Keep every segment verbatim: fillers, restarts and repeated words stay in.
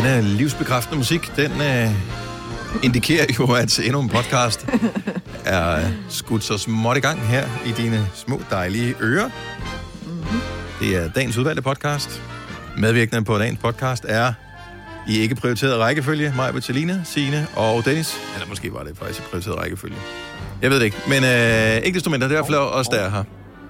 denne livsbekræftende musik, den øh, indikerer jo, at endnu en podcast er skudt så småt i gang her i dine små dejlige ører. Mm-hmm. Det er dagens udvalgte podcast. Medvirkende på dagens podcast er i ikke prioriteret rækkefølge mig, Bettelina, Signe og Dennis. Eller måske var det faktisk i prioriteret rækkefølge. Jeg ved det ikke, men øh, ikke desto mindre, det er i hvert fald os, der er her.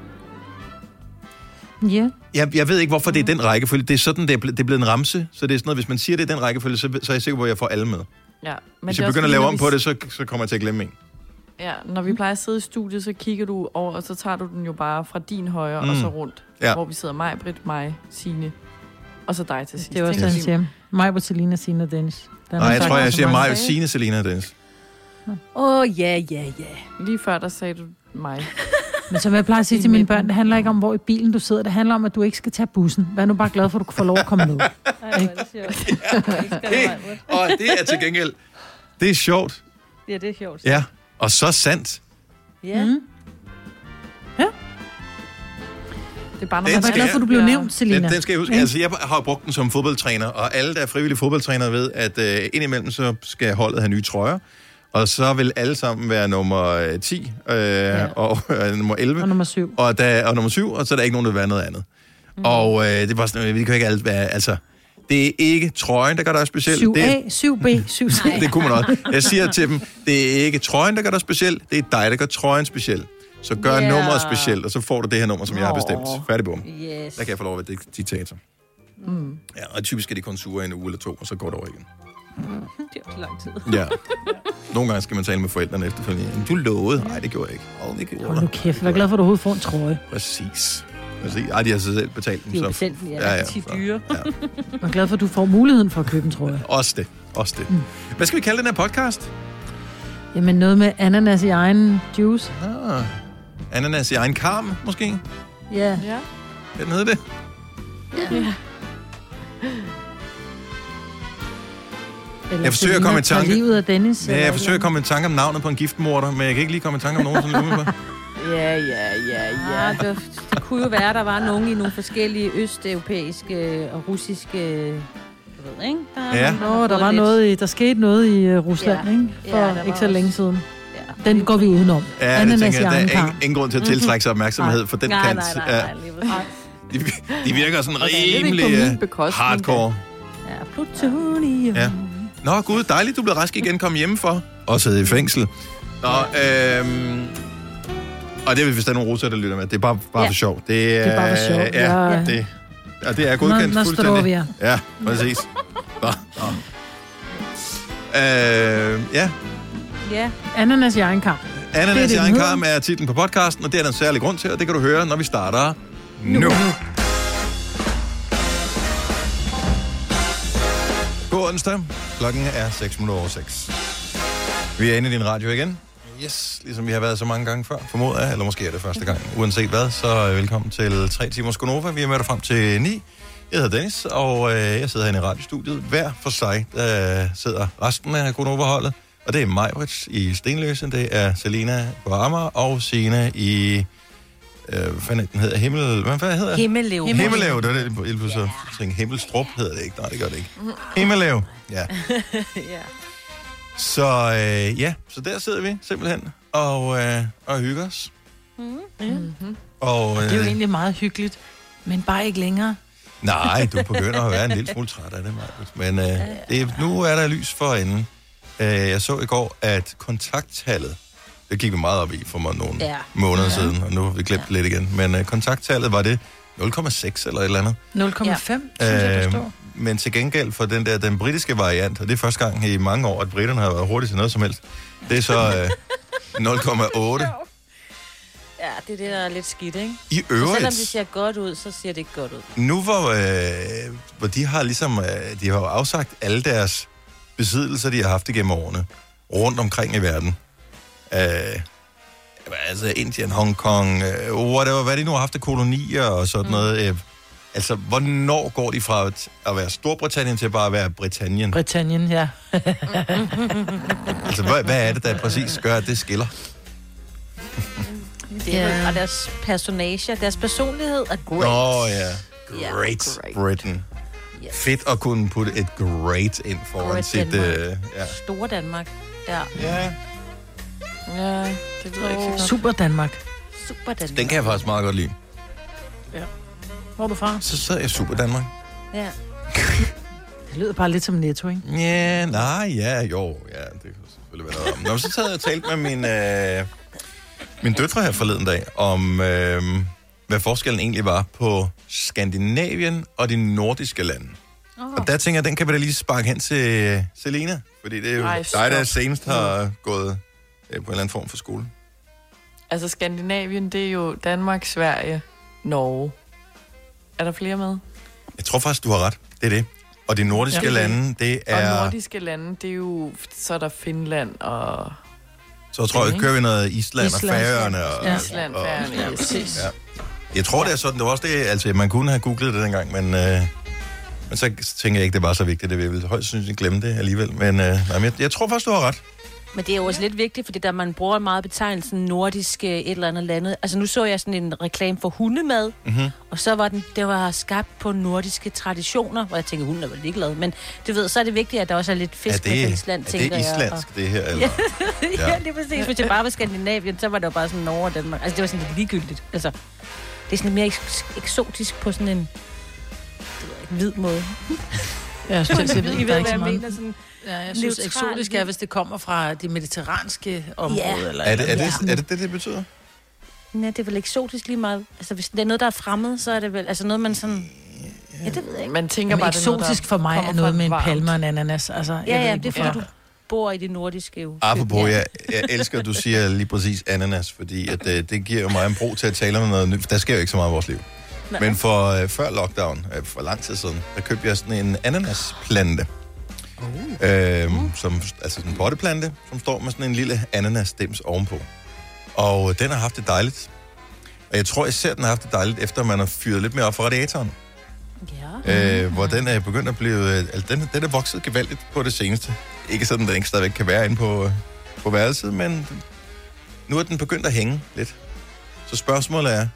Ja. Yeah. Jeg, jeg ved ikke, hvorfor det er den rækkefølge. Det er sådan, det er, ble, det er blevet en ramse. Så det er sådan noget, hvis man siger, det er den rækkefølge, så, så er jeg sikker på, at jeg får alle med. Ja, men hvis jeg begynder at lave om på det, så, så kommer jeg til at glemme en. Ja, når vi plejer at sidde i studiet, så kigger du over, og så tager du den jo bare fra din højre mm. og så rundt. Ja. Hvor vi sidder mig, Britt, mig, Signe, og så dig til sidst. Det er også, han siger. Mig, Bettelina, Signe og Dennis. Nej, jeg tror, jeg siger mig, Signe, Selina og Dennis. Åh, oh, ja, ja, ja. Lige før, der sagde du mig. Men som jeg plejer at sige til mine børn, det handler ikke om, hvor i bilen du sidder. Det handler om, at du ikke skal tage bussen. Vær nu bare glad for, at du kan få lov at komme ned. Og det er til gengæld, det er sjovt. Ja, det er sjovt. Ja, og så sandt. Ja. Mm. Ja. Det er bare, når man er glad for, at du blev nævnt, Selina. Den, den skal jeg huske. Altså, jeg har brugt den som fodboldtræner, og alle, der er frivillige fodboldtrænere, ved, at uh, indimellem så skal holdet have nye trøjer. Og så vil alle sammen være nummer ti øh, ja. og øh, nummer elleve. Og nummer syv. Og, der, og nummer syv, og så er der ikke nogen, der vil være noget andet. Mm. Og øh, det var sådan, vi kan ikke alt være, altså, det er ikke trøjen, der gør dig speciel. syv A, syv B, syv C. Det kunne man også. Jeg siger til dem, det er ikke trøjen, der gør dig speciel, det er dig, der gør trøjen speciel. Så gør yeah. nummeret specielt, og så får du det her nummer, som oh. jeg har bestemt. Færdig bum. Yes. Der kan jeg få lov at være diktator. Mm. Ja, og typisk er de kun sure en uge eller to, og så går det over igen. Mm. Det er også lang tid. Ja. Nogle gange skal man tale med forældrene efterfølgende. Du lovede. Nej, det gjorde jeg ikke. Oh, det gjorde Hold nu kæft, jeg er glad for, at du overhovedet får en trøje. Præcis. Præcis. Ej, de har så selv betalt dem. De er jo så... selv, ja, ja, ti dyre. Ja. Jeg er glad for, at du får muligheden for at købe en trøje. Også det. Også det. Mm. Hvad skal vi kalde den her podcast? Jamen noget med ananas i egen juice. Ah. Ananas i egen karm, måske? Ja. Ja. Hvad den hedder det? Ja. Ja. Eller jeg forsøger at komme i tanke... livet af Dennis. Ja, jeg forsøger at komme i tanke om navnet på en giftmorder, men jeg kan ikke lige komme i tanke om nogen, som løber på. Ja, ja, ja, ja. Ah, det, det kunne jo være, der var nogen i nogle forskellige østeuropæiske og russiske... Jeg ved, ikke? Der ja. Nå, der, der var lidt... noget i, der skete noget i uh, Rusland, ja. Ikke? For ja, ikke så længe siden. Ja. Den går vi udenom. Ja, det tænker jeg. Der er ingen, ingen grund til at tiltrække sig opmærksomhed mm-hmm. for den nej, kant. Nej, nej, nej, nej. Ja. De, de virker sådan rimelig hardcore. Ja, plutonium. Ja. Nå gud, dejligt, du blev rask igen, komme hjemmefra. Og sidde i fængsel. Nå, øhm... Og det er, hvis der er nogle russer, der lytter med. Det er bare, bare ja. for sjov. Det, det er bare for sjov. Ja, ja. Det, ja, det er godkendt nå, fuldstændig. Ja, præcis. Nå, nå. Øh, ja. Ja. Ananas i egen karm. Ananas i egen karm er titlen på podcasten, og det er der en særlig grund til, og det kan du høre, når vi starter nu. nu. God onsdag. Klokken er seks minutter over seks. Vi er inde i din radio igen. Yes, ligesom vi har været så mange gange før, formoder jeg, eller måske er det første gang. Uanset hvad, så velkommen til tre timers Gonova. Vi er med dig frem til ni. Jeg hedder Dennis, og øh, jeg sidder herinde i radiostudiet. Hver for sig der sidder resten af Gonova-holdet. Og det er Majbrit i Stenløse, det er Selina på Amager, og Signe i... Øh, hvad fanden den hedder? Himmel... Hvad fanden hedder det? Himmellev. Himmellev, det er det. Jeg yeah. så tænkte, Himmelstrup hedder det ikke. Nej, det gør det ikke. Himmellev, ja. Ja. Så øh, ja, så der sidder vi simpelthen og, øh, og hygger os. Mm-hmm. Og, øh, det er jo egentlig meget hyggeligt, men bare ikke længere. Nej, du begynder at være en lille smule træt af det, Maja. Men øh, det, nu er der lys for enden. Øh, jeg så i går, at kontakttallet, det gik vi meget op i for mig nogle ja. måneder ja. siden, og nu har vi glemt ja. lidt igen. Men øh, kontakttallet var det nul komma seks eller et eller andet. nul komma fem, ja. synes jeg, der står. Men til gengæld for den der, den britiske variant, og det er første gang i mange år, at britterne har været hurtigt til noget som helst, det er så øh, nul komma otte. Ja, det er det, der er lidt skidt, ikke? I øvrigt... Så selvom det ser godt ud, så ser det ikke godt ud. Nu hvor, øh, hvor de har ligesom, øh, de har afsagt alle deres besiddelser, de har haft igennem årene, rundt omkring i verden. Øh, altså Indien, Hongkong, øh, whatever, hvad de nu har haft af kolonier og sådan mm. noget. Øh, altså, hvornår går de fra at være Storbritannien til bare at være Britannien? Britannien, ja. Altså, hvad, hvad er det, der præcis gør, at det skiller? Det er, yeah. Og deres personage, deres personlighed er great. Åh oh, ja, yeah. Great yeah, Britain. Yes. Fedt at kunne putte et great ind foran Great sit... Øh, ja. Store Danmark. Ja. Ja. Ja, det ved jeg ikke. Super Danmark. Super Danmark. Den kan jeg faktisk meget godt lide. Ja. Hvor er du fra? Så sidder jeg Super Danmark. Ja. Det lyder bare lidt som Netto, ikke? Ja, nej, ja, jo. Ja, det kan selvfølgelig være noget om. Nå, så sad jeg og talt med min, øh, min døtre her forleden dag, om øh, hvad forskellen egentlig var på Skandinavien og de nordiske lande. Oh. Og der tænker jeg, den kan vi da lige sparke hen til Selina, fordi det er jo Ej, dig, der senest har mm. gået øh, på en eller anden form for skole. Altså Skandinavien, det er jo Danmark, Sverige, Norge. Er der flere med? Jeg tror faktisk, du har ret. Det er det. Og de nordiske ja. lande, det er... Og nordiske lande, det er jo... Så er der Finland og... Så tror jeg, kører vi noget Island, Island og Færøerne. Og, ja. Island, Færøerne, ja, præcis. Ja. Jeg tror, det er sådan. Det var også det, altså man kunne have googlet det dengang, men, øh, men så tænker jeg ikke, det var så vigtigt. Det vil jeg vel højst synes, jeg glemme det alligevel. Men, øh, nej, men jeg, jeg tror faktisk, du har ret. Men det er jo også lidt vigtigt, fordi der man bruger meget betegnelsen nordisk et eller andet landet. Altså nu så jeg sådan en reklame for hundemad, mm-hmm. og så var den, det var skabt på nordiske traditioner, hvor jeg tænker, hunden er vel ikke lavet. Men du ved, så er det vigtigt, at der også er lidt fisk ja, det, med Island, tænker jeg. Er det islandsk, og... det her? Eller? ja, ja, det er præcis. Hvis det bare var Skandinavien, så var det jo bare sådan Norge og Danmark. Altså det var sådan lidt ligegyldigt. Altså, det er sådan lidt mere ek- eksotisk på sådan en det ved jeg, hvid måde. Ja, jeg synes, jeg ved ikke, der er ikke så meget. Mener, sådan, ja, jeg synes, neutral, eksotisk er, hvis det kommer fra det mediterranske område. Ja. Eller, er, det, er, det, ja. er det det, det betyder? Nej, det er vel eksotisk lige meget. Altså, hvis det er noget, der er fremmed, så er det vel... Altså noget, man sådan... Ja, det ved jeg ikke. Man tænker Jamen, bare, eksotisk det for mig er noget med en palme og en ananas. Altså, ja, jeg ja, ikke, det er fordi, du bor i det nordiske jo. Apropos, ja. jeg, jeg elsker, at du siger lige præcis ananas, fordi at, øh, det giver jo mig en bro til at tale om noget nyt. Der sker jo ikke så meget i vores liv. Nej. Men for øh, før lockdown, øh, for lang tid siden, der købte jeg sådan en ananasplante. Uh. Øhm, som, altså sådan en potteplante, som står med sådan en lille ananasstems ovenpå. Og den har haft det dejligt. Og jeg tror især, den har haft det dejligt, efter man har fyret lidt mere op for radiatoren. Ja. Øh, hvor den er begyndt at blive... Altså, den, den er vokset gevaldigt på det seneste. Ikke sådan, at den ikke stadigvæk kan være inde på, på værelset, men nu er den begyndt at hænge lidt. Så spørgsmålet er,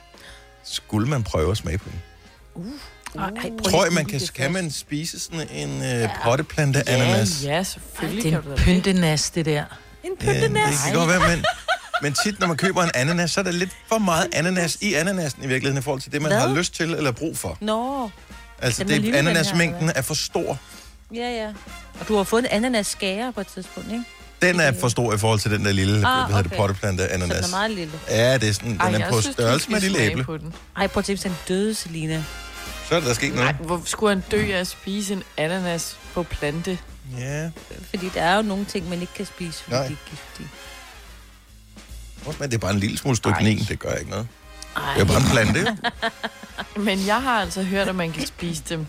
skulle man prøve at smage på den? Uh. Uh. Ej, tror jeg, man kan, kan man spise sådan en øh, potteplante ja, ananas? Ja, selvfølgelig. Det er en pyntenas, det der. En pyntenas? Ja, det kan godt være, men, men tit, når man køber en ananas, så er der lidt for meget ananas i ananasen i virkeligheden, i forhold til det, man Hvad? har lyst til eller brug for. Nå. No. Altså, det, ananasmængden er for stor. Ja, ja. Og du har fået en ananas-skære på et tidspunkt, ikke? Den er for stor i forhold til den der lille, ah, hvad hedder det, potteplante ananas. Så den er meget lille? Ja, det er sådan, den Ej, er på størrelse med et lille æble. Ej, prøv at tænke, hvis den døde, Selina. Så er der sket noget. Nej, hvor skulle han dø af at spise en ananas på plante? Ja. Fordi der er jo nogle ting, man ikke kan spise, fordi Nej. de er giftige. Men det er bare en lille smule strykenin, det gør ikke noget. Ej. Det er bare en plante. Men jeg har altså hørt, at man kan spise dem.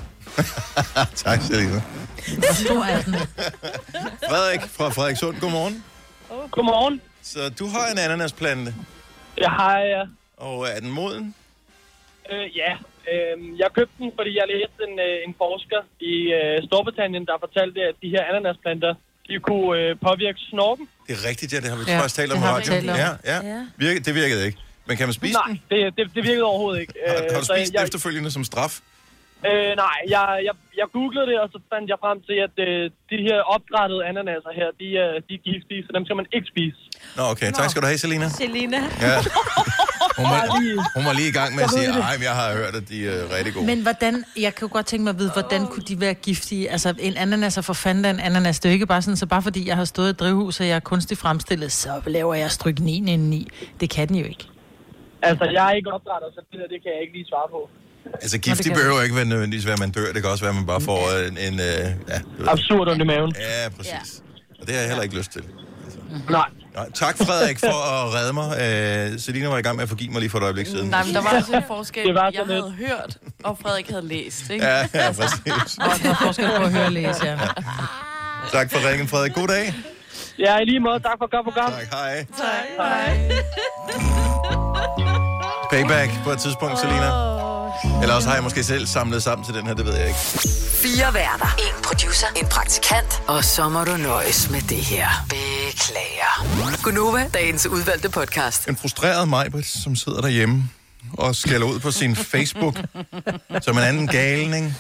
Tak, Selina. Hvor stor er den? Frederik fra Frederikssund, godmorgen. Godmorgen. Så du har en ananasplante? Jeg har, ja. Og er den moden? Øh, ja. Øh, jeg købte den, fordi jeg læste en, en forsker i øh, Storbritannien, der fortalte, at de her ananasplanter, de kunne øh, påvirke snorken. Det er rigtigt, ja. Det har vi ja, først talt om i radioen. Ja, ja. ja. Virke, det virkede ikke. Men kan man spise nej, den? Nej, det, det, det virkede overhovedet ikke. Har, har du spist jeg, efterfølgende som straf? Øh, nej, jeg, jeg, jeg googlede det, og så fandt jeg frem til, at øh, de her opdrættede ananaser her, de, øh, de er giftige, så dem skal man ikke spise. Nå, okay. Nå. Tak skal du have, Selina. Selina. Ja. Hun var, hun var lige i gang med at sige, ej, jeg har hørt, at de er rigtig gode. Men hvordan, jeg kan jo godt tænke mig at vide, hvordan kunne de være giftige? Altså, en ananas er for fanden en ananas. Det er jo ikke bare sådan, så bare fordi jeg har stået i et drivhus, og jeg er kunstigt fremstillet, så laver jeg stryknin indeni. Det kan den jo ikke. Altså, jeg er ikke opdrætter, så det der, det kan jeg ikke lige svare på. Altså, giftig behøver ikke være nødvendigvis være, at man dør. Det kan også være, at man bare får en... en uh, ja, absurd ondt i maven. Ja, præcis. Ja. Og det har jeg heller ikke lyst til. Altså. Nej. Nej. Tak, Frederik, for at redde mig. Uh, Selina var i gang med at forgive mig lige for et øjeblik siden. Nej, men der var også en forskel. Det var jeg havde lidt. hørt, og Frederik havde læst, ikke? Ja, ja, præcis. Og der er forskel på at høre og læse, ja. ja. Tak for ringen, Frederik. God dag. Ja, i lige måde. Tak for godt program. Tak, hej. Tak, hej. Payback på et tidspunkt, Selina. Eller også har jeg måske selv samlet sammen til den her, det ved jeg ikke. Fire værter, en producer, en praktikant, og så må du nøjes med det her. Beklager. Gunova, dagens udvalgte podcast. En frustreret Majbrit, som sidder derhjemme og skælder ud på sin Facebook som en anden galning.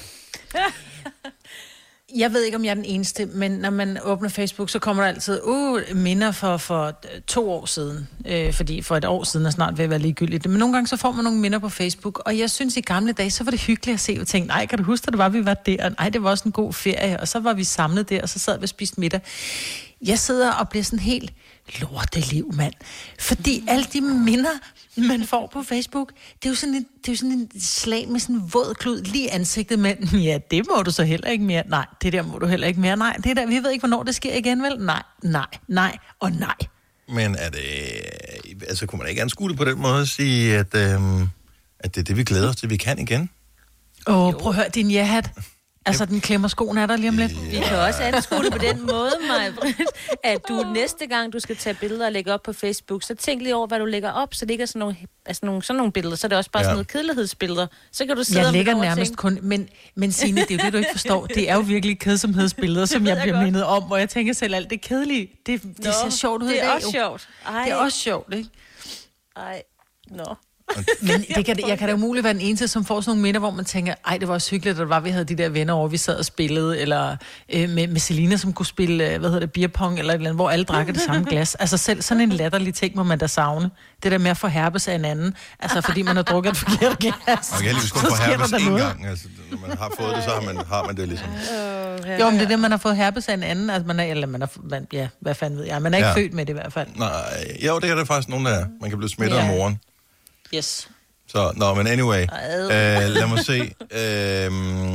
Jeg ved ikke, om jeg er den eneste, men når man åbner Facebook, så kommer der altid uh, minder for, for to år siden. Øh, fordi for et år siden er snart ved at være ligegyldigt. Men nogle gange så får man nogle minder på Facebook, og jeg synes i gamle dage, så var det hyggeligt at se og tænke, nej, kan du huske, at det var, vi var der? Nej, det var også en god ferie, og så var vi samlet der, og så sad vi og spiste middag. Jeg sidder og bliver sådan helt lorteliv, mand. Fordi alle de minder, man får på Facebook, det er jo sådan en, det er jo sådan en slag med sådan en våd klud lige i ansigtet, men ja, det må du så heller ikke mere. Nej, det der må du heller ikke mere. Nej, det der, vi ved ikke, hvornår det sker igen, vel? Nej, nej, nej og nej. Men er det, altså kunne man ikke anskue det på den måde at sige, at, øhm, at det er det, vi glæder os til, vi kan igen? Åh, oh, prøv at høre, din ja-hat. Altså, den klemmer skoen er der lige om lidt. Vi kan også anskue det på den måde, Maja, at du næste gang, du skal tage billeder og lægge op på Facebook, så tænk lige over, hvad du lægger op, så det ikke er sådan nogle, altså nogle, sådan nogle billeder, så er det også bare ja. sådan nogle kedelighedsbilleder. Så kan du sidde jeg lægger og nærmest kun, men, men Signe, det er jo det, du ikke forstår. Det er jo virkelig kedsomhedsbilleder, som jeg bliver mindet om, hvor jeg tænker selv, alt det kedelige, det, det Nå, ser sjovt ud. Det er dag, også jo. sjovt. Ej. Det er også sjovt, ikke? Ej, nå. Men det kan, jeg kan da umuligt være den eneste, som får sådan nogle minder, hvor man tænker, ej, det var også hyggeligt, at der var, vi havde de der venner over, vi sad og spillede, eller øh, med, med Selina, som kunne spille, hvad hedder det, beerpong, eller et eller andet, hvor alle drak det samme glas. Altså selv sådan en latterlig ting må man da savne. Det der med at få herpes af en anden, altså fordi man har drukket et forkert glas. Man kan heldigvis kun få herpes en gang. Altså, når man har fået det, så har man, har man det ligesom. Jo, men det er det, man har fået herpes af en anden, altså man er, eller man er, man, ja, hvad fanden ved jeg, man er ikke ja. født med det i hvert fald. Nej, jo, det er der faktisk nogen, der man kan blive smittet ja. af moren. Yes. Så, nå, men anyway, øh, lad mig se. Øh,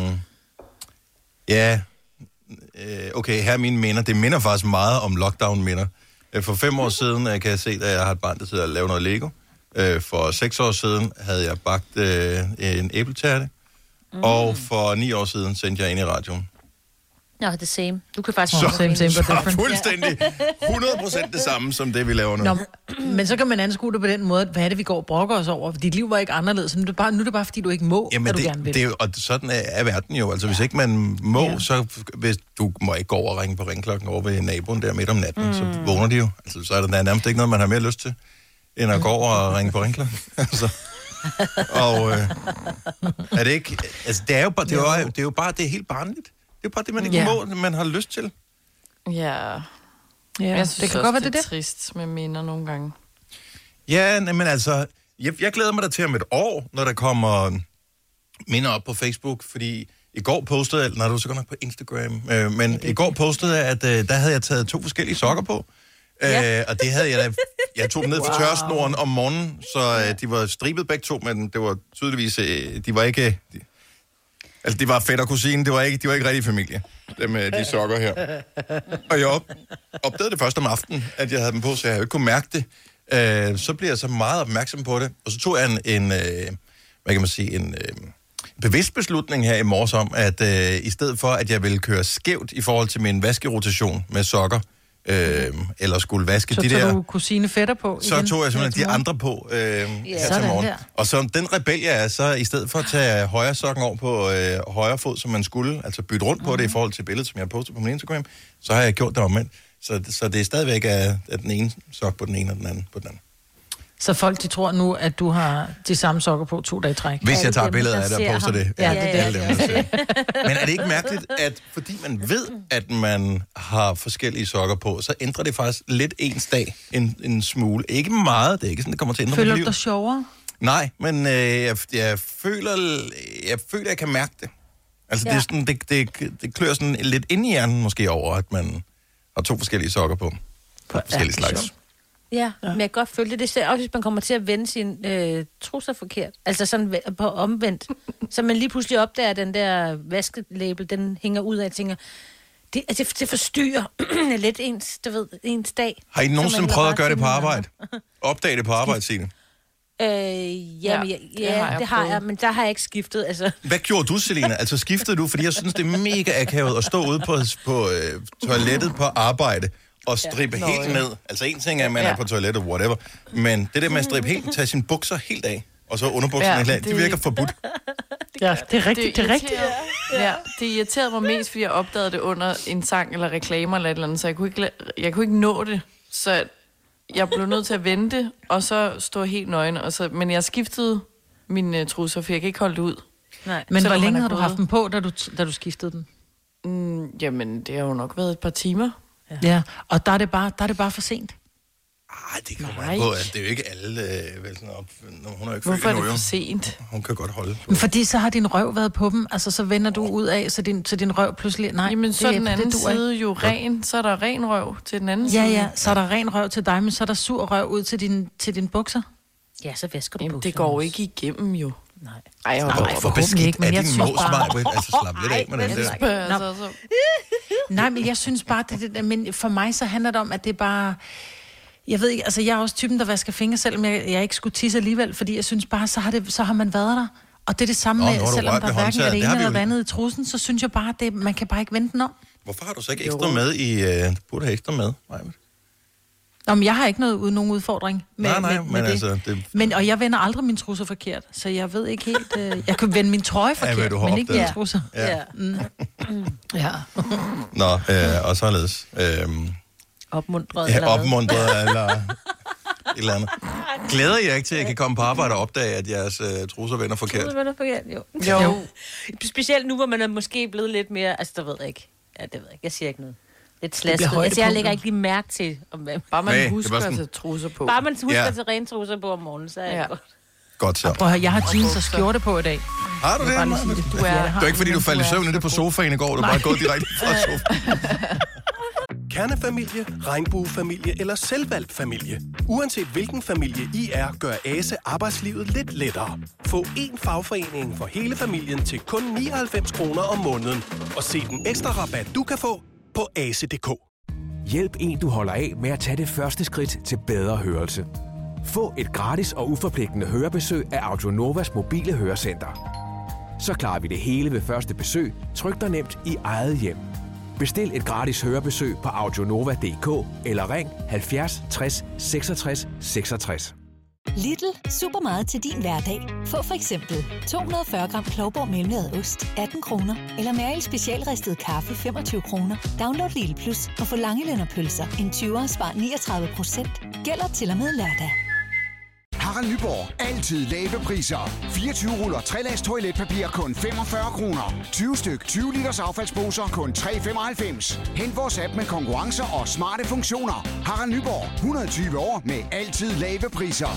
ja, øh, okay, her er mine minder. Det minder faktisk meget om lockdown-minder. For fem år siden kan jeg se, at jeg har et barn, der sidder og laver noget Lego. For seks år siden havde jeg bagt øh, en æbletærte. Mm. Og for ni år siden sendte jeg ind i radioen. Nå, det same. Du kan faktisk... Så, same, same, så fuldstændig hundrede procent det samme, som det, vi laver nu. Nå, men så kan man anskue det på den måde, hvad er det, vi går og brokker os over? Dit liv var ikke anderledes. Nu er det bare, nu er det bare fordi du ikke må, Jamen hvad det, du gerne vil. Det er jo, og sådan er, er verden jo. Altså, hvis ikke man må, ja. så hvis du må ikke gå over og ringe på ringklokken over ved naboen der midt om natten, mm. så vågner de jo. Altså, så er der nærmest ikke noget, man har mere lyst til, end at gå over og ringe på ringklokken. altså. Og øh, er det ikke... Altså, det er jo bare, det er jo, det er jo bare, det er helt barnligt. Det er bare det, man ikke ja. må, man har lyst til. Ja. ja. Jeg synes det kan også, godt være det, det er trist med minder nogle gange. Ja, men altså, jeg, jeg glæder mig da til om et år, når der kommer minder op på Facebook, fordi i går postede jeg, nej, du var så godt nok på Instagram, øh, men ja, i går postede jeg, at øh, der havde jeg taget to forskellige sokker på, ja. øh, og det havde jeg da, jeg tog dem ned wow. fra tørresnoren om morgenen, så øh, de var stribet begge to, men det var tydeligvis, øh, de var ikke... De, Altså, det var fætter og kusine, det var ikke, de var ikke rigtig familie, dem med de sokker her. Og jeg op, opdagede det først om aftenen, at jeg havde dem på, så jeg ikke kunne mærke det. Øh, så blev jeg så meget opmærksom på det, og så tog jeg en, en øh, hvad kan man sige, en øh, bevidst beslutning her i morges om, at øh, i stedet for, at jeg ville køre skævt i forhold til min vaskerotation med sokker, Øh, eller skulle vaske så de der... Så tog du kusine fætter på Så igen, tog jeg simpelthen de andre på øh, yeah. her til morgen. Der. Og så den rebel jeg er, så i stedet for at tage højre sokken over på øh, højre fod, som man skulle, altså bytte rundt mm. på det i forhold til billedet, som jeg postede på min Instagram, så har jeg gjort det omvendt. Så, så det er stadigvæk af, af den ene sok på den ene og den anden på den anden. Så folk, de tror nu, at du har de samme sokker på to dage i træk. Hvis jeg tager billeder af det og poster ham. det. Ja, ja, ja, ja, ja. Men er det ikke mærkeligt, at fordi man ved, at man har forskellige sokker på, så ændrer det faktisk lidt ens dag en, en smule. Ikke meget, det er ikke sådan, det kommer til at ændre Føler mit liv. Føler du dig sjovere? Nej, men øh, jeg, jeg, føler, jeg føler, jeg kan mærke det. Altså, ja. det, er sådan, det, det, det klør sådan lidt ind i hjernen måske over, at man har to forskellige sokker på. På forskellige ja, slags. Ja, ja, men jeg kan godt følge det. Det er også, hvis man kommer til at vende sin øh, trusser forkert. Altså sådan på omvendt. Så man lige pludselig opdager, at den der vaskelabel, den hænger ud af og tænker, det, altså, det forstyrrer lidt ens, du ved, ens dag. Har I nogensinde prøvet at gøre det på arbejde? Opdage det på arbejde, Signe? Øh, jamen, ja, ja, det har jeg, det har jeg, men der har jeg ikke skiftet. Altså. Hvad gjorde du, Selina? Altså skiftede du? Fordi jeg synes, det er mega akavet at stå ude på, på øh, toilettet på arbejde og strippe ja. helt ned. Altså en ting er, at man ja. er på toilettet, whatever. Men det der med at strippe helt, tage sine bukser helt af, og så underbukserne ja, helt af, det... det virker forbudt. Ja, det er rigtigt. Det, det er rigtigt. Ja, det irriterede mig mest, fordi jeg opdagede det under en sang eller reklamer eller et eller andet, så jeg kunne ikke, jeg kunne ikke nå det. Så jeg blev nødt til at vente, og så stå helt nøgen. Og så, men jeg skiftede mine trusser, for jeg kan ikke holde det ud. Nej. Men hvor længe har du haft dem på, da du, da du skiftede dem? Mm, jamen, det har jo nok været et par timer. Ja, ja. Og der er, det bare, der er det bare for sent. Ej, det kan man på. Altså, det er jo ikke alle, øh, vel sådan op. Hun er jo ikke Hvorfor født er det for sent? Hun kan godt holde. Men fordi så har din røv været på dem, altså så vender du ud af, så din, så din røv pludselig... Nej, jamen, så det, den anden det, side jo ren, så er der ren røv til den anden ja, side. Ja, ja, så er der ren røv til dig, men så er der sur røv ud til din, til din bukser. Ja, så væsker du bukserne. Det går jo ikke igennem, jo. Nej. Ej, jeg Nej, for beskidt ikke, men er din mås mig. Altså, slap lidt af med den der. Nej, men jeg synes bare, det, det, men for mig så handler det om, at det er bare... Jeg ved ikke, altså jeg er også typen, der vasker fingre, selvom jeg, jeg ikke skulle tisse alligevel, fordi jeg synes bare, så har, det, så har man været der. Og det er det samme Nå, med, selvom der hverken er det ene eller det andet i trussen, så synes jeg bare, at det, man kan bare ikke vente den om. Hvorfor har du så ikke ekstra jo. med i... Uh, du burde have ekstra med, Maja. Nå, men jeg har ikke noget, uden nogen udfordring med, nej, nej, med, med men det. Altså, det. Men, og jeg vender aldrig min trusser forkert, så jeg ved ikke helt... Uh, jeg kan vende min trøje forkert, ja, men ikke min trusser. Ja. Mm. ja. Nå, øh, og således... Øh, Opmuntret ja, eller opmuntret eller et eller andet. Glæder jeg ikke til, at jeg kan komme på arbejde og opdage, at jeres uh, trusser vender forkert? Trusser vender forkert, jo. jo. Specielt nu, hvor man er måske blevet lidt mere... Altså, der ved jeg ikke. Ja, det ved jeg ikke. Jeg siger ikke noget. Lidt slasket. Altså, jeg lægger ikke lige mærke til... Om, bare man Nej, husker sådan... at tage trusser på. Bare man husker ja. at tage rene trusser på om morgenen, så er det ja. godt. Godt så. Prøv at høre, jeg har jeans og skjorte på i dag. Har du det? det? Du er, det er ikke, fordi du faldt i søvn nede på sofaen i går. Du er bare gået direkte fra sofaen. Kernefamilie, regnbuefamilie eller selvvalgt familie. Uanset hvilken familie I er, gør Ase arbejdslivet lidt lettere. Få én fagforening for hele familien til kun nioghalvfems kroner om måneden. Og se den ekstra rabat, du kan få på ase punktum d k. Hjælp en, du holder af med at tage det første skridt til bedre hørelse. Få et gratis og uforpligtende hørebesøg af Audionovas mobile hørecenter. Så klarer vi det hele ved første besøg, tryk dig nemt i eget hjem. Bestil et gratis hørebesøg på audionova punktum d k eller ring halvfjerds tres seksogtres seksogtres. Lidl. Super meget til din hverdag. Få for eksempel to hundrede og fyrre gram Klovborg mellemlaget ost, atten kroner. Eller Mæril specialristet kaffe, femogtyve kroner. Download Lidl Plus og få langelønnerpølser. En tyver spar niogtredive procent. Gælder til og med lørdag. Harald Nyborg. Altid lave priser. fireogtyve ruller tre lags toiletpapir kun femogfyrre kroner. tyve styk tyve liters affaldsposer kun tre femoghalvfems. Hent vores app med konkurrencer og smarte funktioner. Harald Nyborg. hundrede og tyve år med altid lave priser.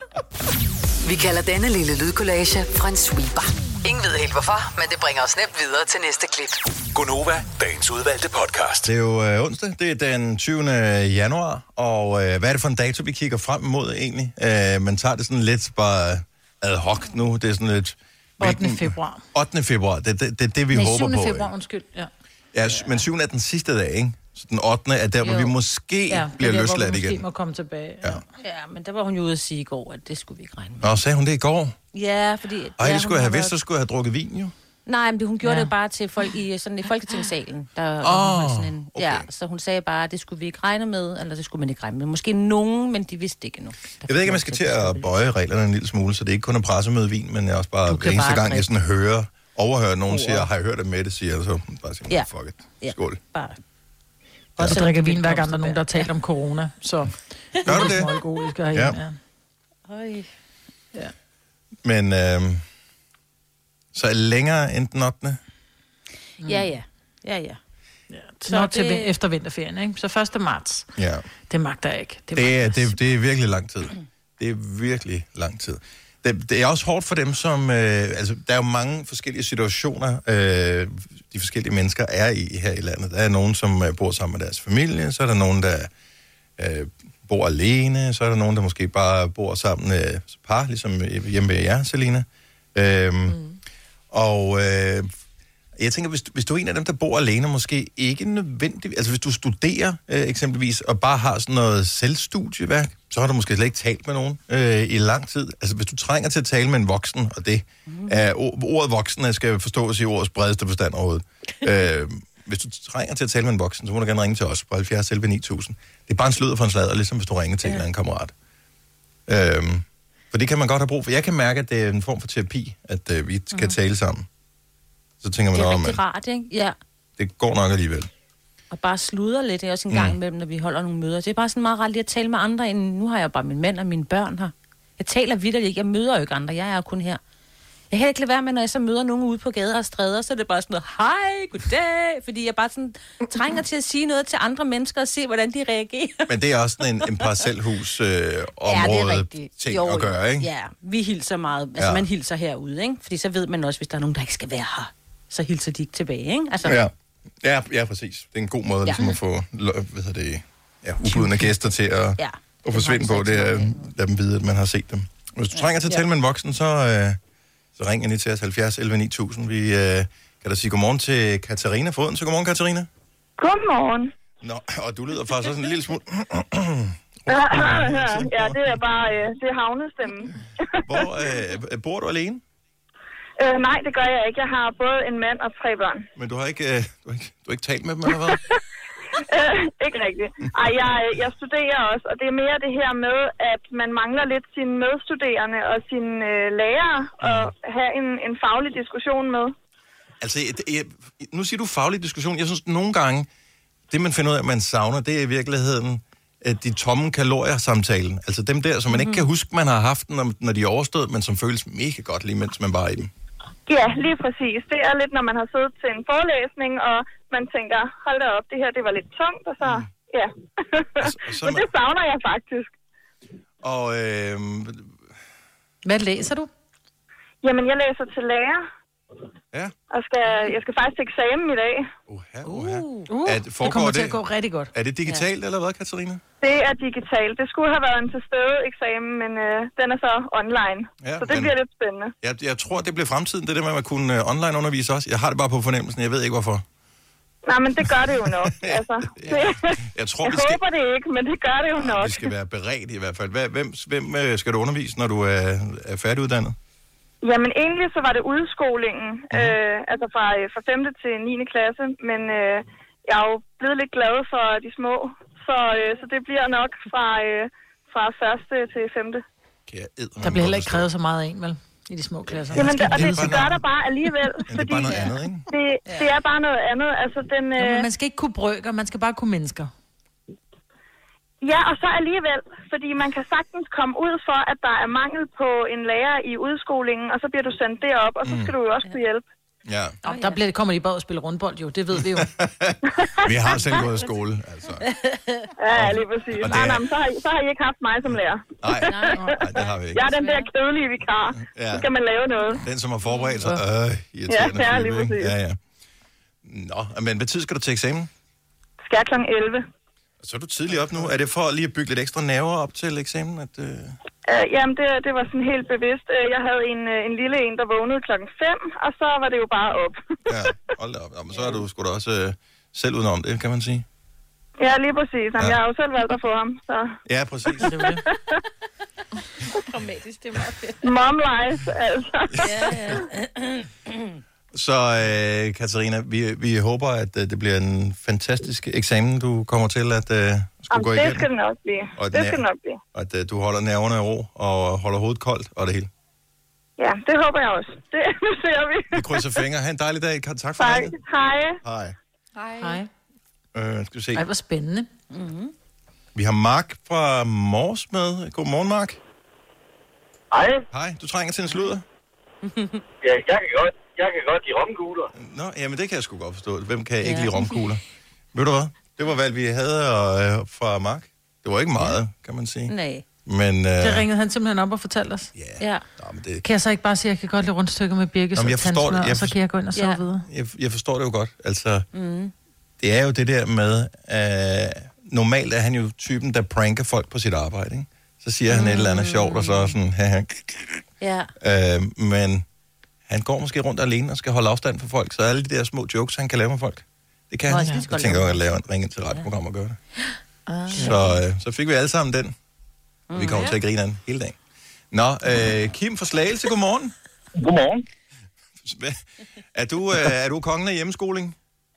Vi kalder denne lille lydkollage en sweeper. Ingen ved helt hvorfor, men det bringer os nemt videre til næste klip. Gonova, dagens udvalgte podcast. Det er jo øh, onsdag, det er den tyvende januar, og øh, hvad er det for en dato, vi kigger frem mod egentlig? Øh, man tager det sådan lidt bare ad hoc nu, det er sådan lidt... ottende februar. ottende februar, det er det, det, det, vi Nej, håber på. syvende februar, undskyld, ja. Ja, men syvende er den sidste dag, ikke? Så den ottende er der, hvor jo. vi måske ja, bliver der, løsladt igen. Ja, måske må komme tilbage. Ja. Ja. ja, men der var hun jo ude at sige i går, at det skulle vi ikke regne med. Nå, sagde hun det i går? Ja, fordi... Ej, ja, det skulle jeg have været... vidst, så skulle jeg have drukket vin, jo. Nej, men hun gjorde ja. det bare til folk i, sådan i Folketingssalen. Der, oh, der sådan en, okay. Ja, så hun sagde bare, at det skulle vi ikke regne med, eller det skulle man ikke regne med. Måske nogen, men de vidste ikke endnu. Jeg ved ikke, om jeg skal til at bøje reglerne en lille smule, så det er ikke kun at pressemøde vin, men jeg også bare hver eneste gang, jeg sådan hører, overhører nogen siger, har jeg hørt det med det, siger jeg, så bare siger, ja. fuck it, skål. Ja, bare. Og så drikker vin hver gang, der er nogen, der har talt om corona, så... Gør du det? Ja. ja. Øj. Ja. Men, øh, så længere end den ottende? Mm. Ja, ja. Ja, ja. ja så Nå, det... til efter vinterferien, ikke? Så første marts. Ja. Det magter jeg ikke. Det, det, er, det, det er virkelig lang tid. Det er virkelig lang tid. Det, det er også hårdt for dem, som... Øh, altså, der er jo mange forskellige situationer, øh, de forskellige mennesker er i her i landet. Der er nogen, som øh, bor sammen med deres familie, så er der nogen, der øh, bor alene, så er der nogen, der måske bare bor sammen med øh, par, ligesom hjemme ved jer, Selina. Øh, mm. Og... Øh, Jeg tænker, hvis du, hvis du er en af dem, der bor alene, måske ikke nødvendigt... Altså, hvis du studerer øh, eksempelvis, og bare har sådan noget selvstudieværk, så har du måske slet ikke talt med nogen øh, i lang tid. Altså, hvis du trænger til at tale med en voksen, og det mm. er ordet voksen, skal forstås i ordets bredeste forstand overhovedet. øh, hvis du trænger til at tale med en voksen, så må du gerne ringe til os på halvfjerds elleve ni tusind. Det er bare en sløder for en sladder, ligesom hvis du ringer til ja. en eller anden kammerat. Øh, for det kan man godt have brug for. Jeg kan mærke, at det er en form for terapi, at øh, vi skal mm. tale sammen. Så tænker man, det er rigtig man, rart, ikke? Ja. Det går nok alligevel. Og bare sludre lidt, det er også en gang mm. imellem, når vi holder nogle møder. Det er bare sådan meget rart lige at tale med andre, end nu har jeg bare min mand og mine børn her. Jeg taler vitterligt ikke, jeg møder jo ikke andre, jeg er jo kun her. Jeg kan ikke lade være med, når jeg så møder nogen ude på gader og stræder, så er det bare sådan noget, hej, goddag, fordi jeg bare sådan trænger til at sige noget til andre mennesker og se, hvordan de reagerer. Men det er også sådan en, en parcelhus-område øh, ja, ting jo, at gøre, ikke? Ja, vi hilser meget. Altså, ja. Man hilser herude, ikke? Fordi så ved man også, hvis der er nogen, der ikke skal være her, så hilser de ikke tilbage, ikke? Altså... Ja. Ja, ja, præcis. Det er en god måde ja. ligesom at få hvad hedder det, ja, ubudne gæster til at, ja. at forsvinde på. Det er, lad dem vide, at man har set dem. Hvis du ja. trænger til at tale ja. med en voksen, så, øh, så ring ind til os halvfjerds elleve ni tusind. Vi øh, kan da sige godmorgen til Katarina Foden. Så godmorgen, Katarina. Godmorgen. Nå, og du lyder faktisk også en lille smule... ja, det er bare øh, det er havnestemmen. Hvor øh, bor du alene? Øh, nej, det gør jeg ikke. Jeg har både en mand og tre børn. Men du har ikke, øh, du har ikke, du har ikke talt med dem, eller hvad? øh, ikke rigtigt. Ej, jeg, jeg studerer også, og det er mere det her med, at man mangler lidt sine medstuderende og sine øh, lærere og have en, en faglig diskussion med. Altså, jeg, nu siger du faglig diskussion. Jeg synes, nogle gange, det man finder ud af, at man savner, det er i virkeligheden de tomme kalorier-samtalen. Altså dem der, som man ikke kan huske, man har haft, når, når de er overstået, men som føles mega godt lige, mens man var i dem. Ja, lige præcis. Det er lidt, når man har siddet til en forelæsning, og man tænker, hold da op, det her det var lidt tungt, og så, ja. og så, og så men det savner jeg faktisk. Og, øh... hvad læser du? Jamen, jeg læser til lærer. Ja. Og skal, jeg skal faktisk til eksamen i dag. Uha, uha. Uh, uh, at, det kommer til det, at gå rigtig godt. Er det digitalt, ja. eller hvad, Katarina? Det er digitalt. Det skulle have været en til stede eksamen, men øh, den er så online. Ja, så det men, bliver lidt spændende. Jeg, jeg tror, det bliver fremtiden, det der med at kunne uh, online undervise også. Jeg har det bare på fornemmelsen, jeg ved ikke hvorfor. Nej, men det gør det jo nok. altså, ja. det, jeg tror, jeg vi skal... håber det ikke, men det gør det jo ja, nok. Vi skal være beredt i hvert fald. Hvem, hvem øh, skal du undervise, når du er, er færdiguddannet? Jamen egentlig så var det udskolingen, uh-huh. øh, altså fra, fra femte til niende klasse, men øh, jeg er jo blevet lidt glad for de små, så, øh, så det bliver nok fra, øh, fra første til femte. Der bliver heller ikke krævet så meget af en, vel? I de små klasser. Jamen, det, og det, det gør der bare alligevel, ja, fordi det er bare noget andet, ikke? Det, det er bare noget andet. Altså, den, øh... Jamen, man skal ikke kunne brøker, man skal bare kunne mennesker. Ja, og så alligevel, fordi man kan sagtens komme ud for, at der er mangel på en lærer i udskolingen, og så bliver du sendt derop, og så skal mm. du jo også kunne hjælpe. Ja. Og der bliver, kommer de bare og spille rundbold, jo. Det ved vi jo. Vi har selv gået i skole, altså. Ja, lige præcis. Nej, nej, men så har, I, så har I ikke haft mig som lærer. Nej, nej, det har vi ikke. Jeg er den der kedelige vikar. Ja. Så skal man lave noget. Den, som har forberedt sig. Øh, irriterende. Ja, ja, lige præcis. Ja, ja. Nå, men hvad tid skal du til eksamen? Skal jeg klokken elleve. Så er du tidligt op nu. Er det for lige at bygge lidt ekstra nerver op til eksamen? At, uh... uh, jamen, det, det var sådan helt bevidst. Jeg havde en, en lille en, der vågnede klokken fem, og så var det jo bare op. Ja, hold da op. Jamen, så er du sgu da også uh, selv udenom det, kan man sige. Ja, lige præcis. Jamen, ja. Jeg har jo selv valgt at få ham, så... Ja, præcis. Det er dramatisk, det er meget fedt. Mom life, altså. Ja, ja. Så øh, Katarina, vi, vi håber, at øh, det bliver en fantastisk eksamen, du kommer til at øh, skulle Jamen, gå igennem. Det skal det nok blive. Og det skal det nok blive. Og at øh, du holder nerverne i ro og holder hovedet koldt og det hele. Ja, det håber jeg også. Det ser vi. Vi krydser fingre. Ha' en dejlig dag. Tak for tak. det. Hej. Hej. Hej. Øh, skal vi se. Ej, hvor spændende. Mm-hmm. Vi har Mark fra Mors med. Godmorgen, Mark. Hej. Hej. Du trænger til en sludder? Ja, jeg kan godt. Jeg kan godt lide romkugler. Nå, jamen det kan jeg sgu godt forstå. Hvem kan ikke ja. lide romkugler? Ved du hvad? Det var hvad vi havde og, øh, fra Mark. Det var ikke meget, kan man sige. Nej. Men, øh... det ringede han simpelthen op og fortalte os. Yeah. Ja. Nå, men det... Kan jeg så ikke bare sige, at jeg kan godt lide rundstykker med birkes og tandsmør, og så kan jeg gå ind og sove ja. videre? Jeg, jeg forstår det jo godt. Altså, mm. det er jo det der med, øh, normalt er han jo typen, der pranker folk på sit arbejde, ikke? Så siger han mm. et eller andet sjovt, og så sådan, haha. Ja. Øh, men han går måske rundt alene og skal holde afstand for folk, så alle de der små jokes, han kan lave med folk, det kan Nå, han. Jeg tænker jo at lave en ringe til radioprogram og gøre det. Uh, så, øh, så fik vi alle sammen den. Mm, vi kommer ja. til at grine af den hele dagen. Nå, øh, Kim fra Slagelse, godmorgen. Godmorgen. Er du, øh, er du kongen af hjemmeskoling?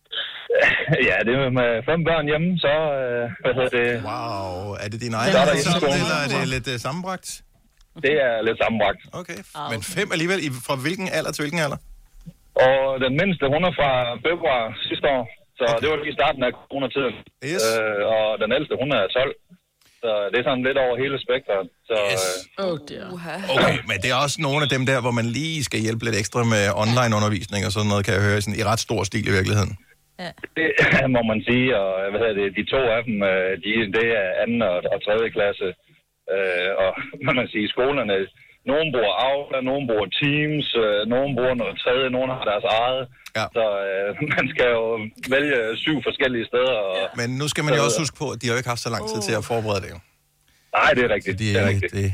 Ja, det er med fem børn hjemme, så øh, hvad hedder det? Wow, er det din egen sammen, eller er det lidt øh, sammenbragt? Det er lidt sammenbragt. Okay, men fem alligevel, fra hvilken alder til hvilken alder? Og den mindste, hun er fra februar sidste år, så okay. det var lige starten af coronatiden. Yes. Øh, og den ældste, hun er tolv. Så det er sådan lidt over hele spektret. Så, yes. Oh, dear. Okay, men det er også nogle af dem der, hvor man lige skal hjælpe lidt ekstra med online-undervisning og sådan noget, kan jeg høre, sådan, i ret stor stil i virkeligheden. Ja. Det må man sige, og hvad hedder det, de to af dem, de, det er anden og, og tredje klasse. Øh, og man kan sige, skolerne, nogen bruger Aula, nogen bruger Teams, øh, nogen bruger noget tredje, nogen har deres eget. Ja. Så øh, man skal jo vælge syv forskellige steder. Og, ja. Men nu skal man jo også huske på, at de har jo ikke haft så lang tid oh. til at forberede det jo. Nej, det er rigtigt. De, det er rigtigt. Det...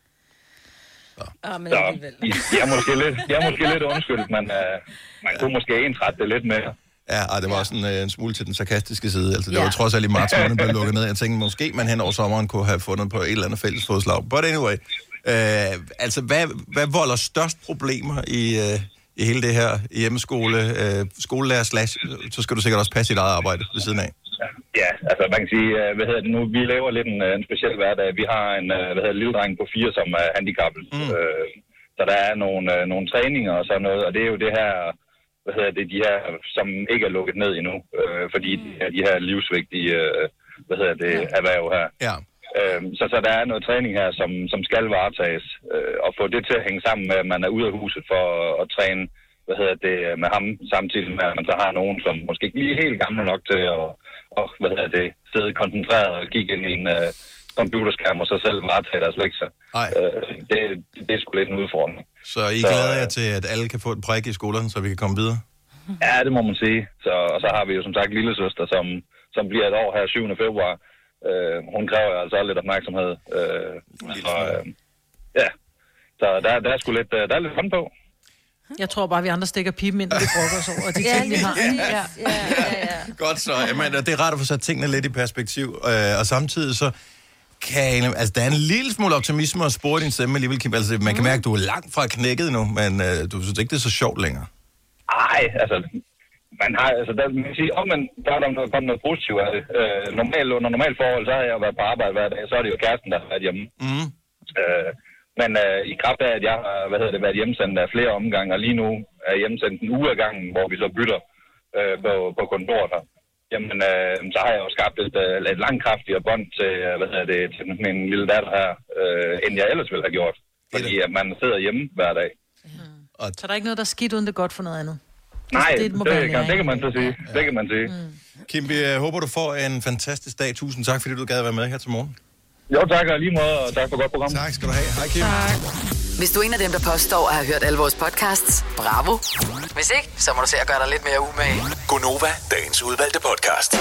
Så. Ah, men så, jeg er måske lidt, jeg er måske lidt undskyldt, men øh, man kunne måske ensrette det lidt mere. Ja, ej, det var også en, en smule til den sarkastiske side. Altså, det ja. var trods alt i marts måned blev lukket ned. Jeg tænkte, måske man hen over sommeren kunne have fundet på et eller andet fælles fodslag. But anyway, øh, altså, hvad, hvad volder størst problemer i, øh, i hele det her hjemmeskole, øh, skolelærer slash, så skal du sikkert også passe dit eget arbejde ved siden af? Ja, altså man kan sige, hvad hedder det nu, vi laver lidt en, en speciel hverdag. Vi har en, hvad hedder det, lille dreng på fire, som er handicappet. Mm. Øh, så der er nogle, nogle træninger og sådan noget, og det er jo det her, hvad hedder det, de her, som ikke er lukket ned endnu, øh, fordi de, de her livsvigtige, øh, hvad hedder det, erhverv her. Ja. Øh, så, så der er noget træning her, som, som skal varetages, øh, og få det til at hænge sammen med, at man er ude af huset for at, at træne, hvad hedder det, med ham, samtidig med, at man så har nogen, som måske ikke lige er helt gamle nok til at, og, hvad hedder det, sidde koncentreret og kigge ind i en uh, computerskærm og så selv varetage deres lektier. Øh, det, det er sgu lidt en udfordring. Så I så, glæder jer til, at alle kan få et prik i skolen, så vi kan komme videre? Ja, det må man sige. Så, og så har vi jo som sagt lillesøster, som, som bliver et år her syvende februar. Øh, hun kræver altså lidt opmærksomhed. Øh, og, øh, ja, så der, der er sgu lidt, der er lidt hånd på. Jeg tror bare, vi andre stikker pipen ind, når vi brokker os over de ting, vi har. Ja, ja, ja. Godt så. Jamen, det er rart at få sat tingene lidt i perspektiv. Øh, og samtidig så kan... Altså, der er en lille smule optimisme og spore i din stemme alligevel. Altså, man kan mærke, at du er langt fra knækket nu, men øh, du synes ikke, det er så sjovt længere. Nej, altså... Man har, altså, der, man kan sige, om man, der er der kommet noget positivt af det. Øh, normalt, under normalt forhold, så har jeg været på arbejde hver dag, så er det jo kæresten, der har været hjemme. Mm. Øh, Men øh, i kraft af, at jeg har hvad hedder det, været hjemsendt af flere omgange, og lige nu er hjemsendt en uge af gangen, hvor vi så bytter øh, på, på kontoret her, jamen øh, så har jeg jo skabt et, et langt kraftigere bånd til, hvad hedder det, til min lille datter her, øh, end jeg ellers ville have gjort. Fordi at man sidder hjemme hver dag. Mm. Så der er ikke noget, der er skidt, uden det er godt for noget andet? Nej, det, det, det, kan, det kan man så sige. Ja. Det kan man sige. Mm. Kim, vi håber, du får en fantastisk dag. Tusind tak, fordi du gad at være med her til morgen. Jo, tak og lige måde, og tak for godt program. Tak skal du have. Hej, Kim. Tak. Hvis du er en af dem, der påstår at have hørt alle vores podcasts, bravo. Hvis ikke, så må du se at gøre dig lidt mere umage. Gonova, dagens udvalgte podcast.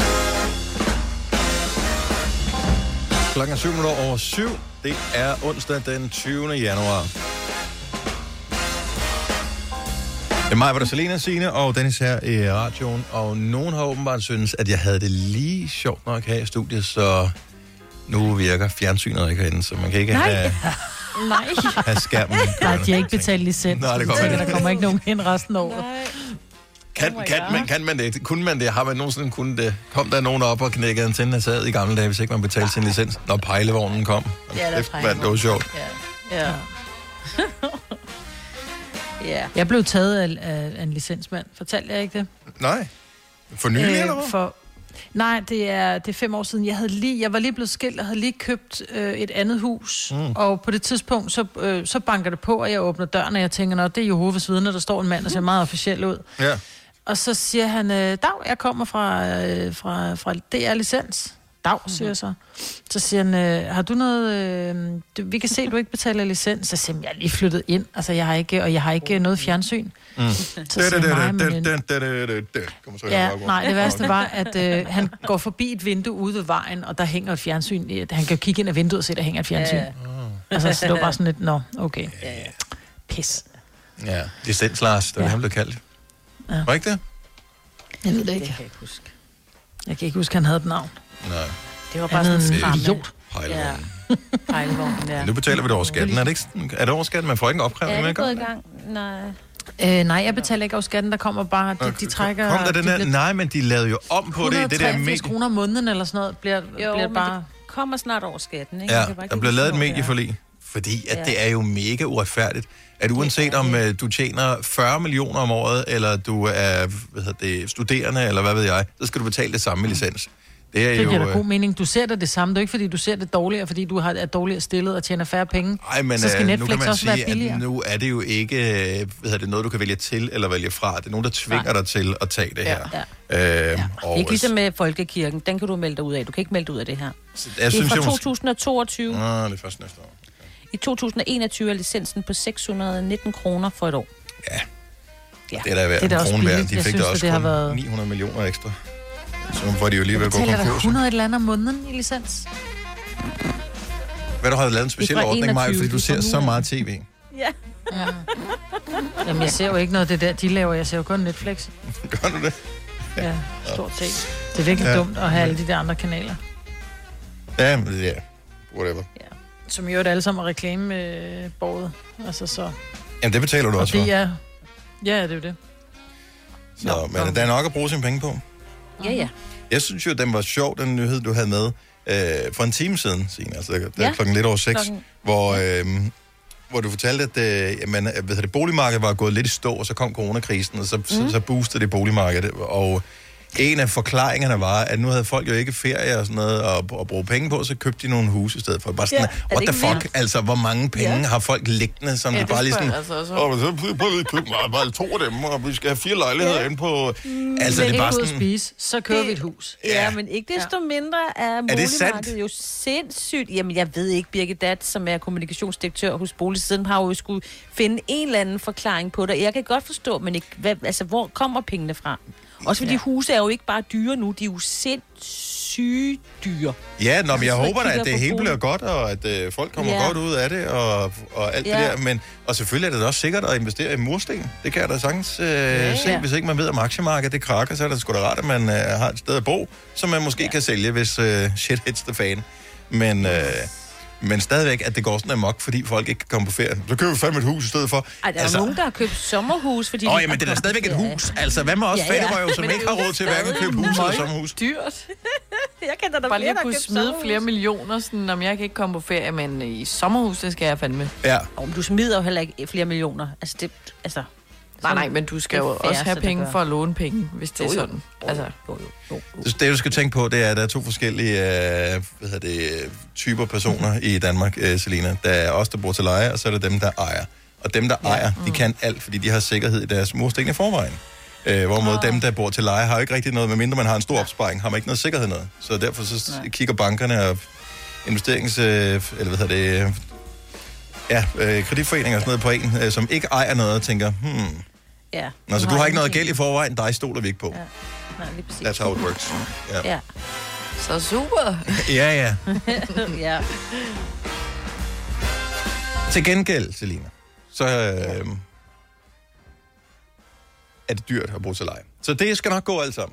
Klokken er syv minutter over syv. Det er onsdag den tyvende januar. Det er mig, hvor der Selena, Signe og Dennis her i radioen. Og nogen har åbenbart synes, at jeg havde det lige sjovt nok her i studiet, så nu virker fjernsynet ikke herinde, så man kan ikke Nej. have, Nej. have skærmen. Nej, de har ikke betalt licens. Nej, det så kommer der kommer ikke nogen hen resten af året. Kan, oh kan, man, kan man det? Kunne man det? Har man nogensinde kunnet det? Kom der nogen op og knækkede antennen af taget i gamle dage, hvis ikke man betalte sin licens, når pejlevognen kom? Ja, det er det var sjovt. Ja. Ja. Ja. Jeg blev taget af, af en licensmand. Fortalte jeg ikke det? Nej. For nylig, øh, eller hvad? For... Nej, det er, det er fem år siden. Jeg, havde lige, jeg var lige blevet skilt og havde lige købt øh, et andet hus. Mm. Og på det tidspunkt, så, øh, så banker det på, og jeg åbner døren, og jeg tænker, nå, det er Jehovas vidner, der står en mand, der ser meget officiel ud. Ja. Og så siger han, øh, Dag, jeg kommer fra, øh, fra, fra D R-licens. Dag, siger jeg så. Så siger han, øh, har du noget... Øh, du, vi kan se, at du ikke betaler licens. Så siger han, jeg er lige flyttet ind, altså jeg har ikke, og jeg har ikke noget fjernsyn. Mm. Så siger han, nej, det værste var, at øh, han går forbi et vindue ude ved vejen, og der hænger et fjernsyn. Han kan jo kigge ind ad vinduet og se, der hænger et fjernsyn. Ja. Altså, så det var bare sådan lidt, nå, okay. Pis. Ja, licens, Lars, det var ja. Han blev kaldt. Ja. Var ikke det? Jeg ved det ikke. Det kan jeg ikke huske. Jeg kan ikke huske, at han havde et navn. Nej. Det var bare sådan en idiot. Pejlevognen. Ja. Pejlevognen, ja. Nu betaler vi det over skatten. Er det ikke? Er det over skatten? Man får ikke en opkrævning med? Ja, det er gået i gang. Nej. Øh, nej, jeg betaler ikke over skatten. Der kommer bare... De, de trækker... Kom der den der? Nej, men de lavede jo om på det. Det der med kroner om måneden eller sådan noget, bliver, jo, bliver bare... det kommer snart over skatten, ikke? Ja, der bliver lavet et medieforlig. Fordi at ja. Det er jo mega uretfærdigt. At uanset om uh, du tjener fyrre millioner om året, eller du er hvad hedder det, studerende, eller hvad ved jeg, så skal du betale det samme i licens. Det, er det giver jo, da god mening. Du ser det det samme. Det er ikke, fordi du ser det dårligere, fordi du har, er dårligere stillet og tjener færre penge. Ej, men så skal Netflix nu kan man også sige, være billigere. at nu er det jo ikke hvad det, noget, du kan vælge til eller vælge fra. Det er nogen, der tvinger Nej. dig til at tage det her. Ja. Ja. Øhm, ja. Ikke ligesom med Folkekirken. Den kan du melde dig ud af. Du kan ikke melde dig ud af det her. Jeg det er synes, fra jeg to tusind og toogtyve. Nå, det er først næste år. I to tusind og enogtyve er licensen på seks hundrede og nitten kroner for et år. Ja. Ja. Det er da værd. Det er da også billigt. De fik jeg synes, da også det har kun været... ni hundrede millioner ekstra. Så får de jo lige ved at gå konkurs. Betaler der hundrede et eller andet om måneden i licens? Hvad du har lavet en speciel ordning, Maja, fordi du ser så meget tv. Ja. ja. Jamen, jeg ser jo ikke noget af det der, de laver. Jeg ser jo kun Netflix. Gør du det? Ja, stort set. Det er virkelig ja. dumt at have alle de der andre kanaler. Ja, men ja. Whatever. Ja. Som jo er alle sammen reklamebåret. Altså så... Jamen, det betaler du og også det for. Er... Ja, det er jo det. Så, Nå, men kom. Der er nok at bruge sine penge på. Ja, ja. Jeg synes jo, den var sjov, den nyhed, du havde med øh, for en time siden, Signe. Altså, det er ja. klokken lidt over seks, klokken... hvor, øh, hvor du fortalte, at øh, jamen, hvad det, boligmarkedet var gået lidt i stå, og så kom coronakrisen, og så, mm. så, så boostede det boligmarkedet. Og en af forklaringerne var, at nu havde folk jo ikke ferie og sådan noget at, at bruge penge på, så købte de nogle huse i stedet for. Bare sådan, ja, what the fuck? Vildt? Altså, hvor mange penge ja. har folk liggende, som ja, de bare lige sådan... Altså åh, så prøv lige at købe bare to af dem, og vi skal have fire lejligheder ja. inde på... Mm, altså, det er bare sådan... spise, så kører det, vi et hus. Ja, ja, men ikke desto ja. mindre er boligmarkedet jo sindssygt. Jamen, jeg ved ikke, Birgit Dat, som er kommunikationsdirektør hos Boligsiden, har jo skulle finde en eller anden forklaring på det. Jeg kan godt forstå, men ikke, hvad, altså, hvor kommer pengene fra? Også fordi ja. huse er jo ikke bare dyre nu, de er jo sindssygt dyre. Ja, nå, men jeg håber da, at det hele bliver godt, og at øh, folk kommer ja. godt ud af det, og, og alt ja. det der. Men, og selvfølgelig er det da også sikkert at investere i mursten. Det kan jeg da sagtens øh, ja, se. Ja. Hvis ikke man ved, om aktiemarkedet det krakker, så er det sgu da rart, at man øh, har et sted at bo, som man måske ja. kan sælge, hvis øh, shit hits the fan. Men... Øh, Men stadigvæk, at det går sådan amok, fordi folk ikke kan komme på ferie. Så køber vi fandme et hus i stedet for. Ej, der er altså... nogen, der har købt sommerhus, fordi... Åh, oh, jamen, det er stadigvæk et hus. Altså, hvad med os ja, ja. fattigrøv, som ikke har råd til hverken købe hus eller sommerhus? Dyrt. Jeg kan da da bare lige kunne smide flere millioner, sådan, om jeg kan ikke komme på ferie, men i sommerhus, det skal jeg fandme. Ja. Og du smider jo heller ikke flere millioner. Altså, det... Altså... Nej, nej, men du skal jo færre, også have penge for at låne penge, hvis det er sådan. Altså, jo, jo, jo. Det, du skal tænke på, det er, at der er to forskellige uh, hvad hedder det, typer personer i Danmark, uh, Selina. Der er os, der bor til leje, og så er der dem, der ejer. Og dem, der ja. ejer, de kan alt, fordi de har sikkerhed i deres mursten i forvejen. Uh, hvorimod oh. dem, der bor til leje, har jo ikke rigtig noget, medmindre man har en stor opsparing, har man ikke noget sikkerhed noget. Så derfor så nej. kigger bankerne og investerings... Uh, eller hvad hedder det... Ja, uh, kreditforeninger og sådan noget på en, uh, som ikke ejer noget, og tænker, hmm... Ja. Altså, du har ikke noget gæld i forvejen, dig stoler vi ikke på. Ja. Nej, lige præcis. That's how it works. Ja. ja. Så super. ja, ja. ja. Til gengæld, Selina, så øh, er det dyrt at bruge til leje. Så det skal nok gå alt sammen.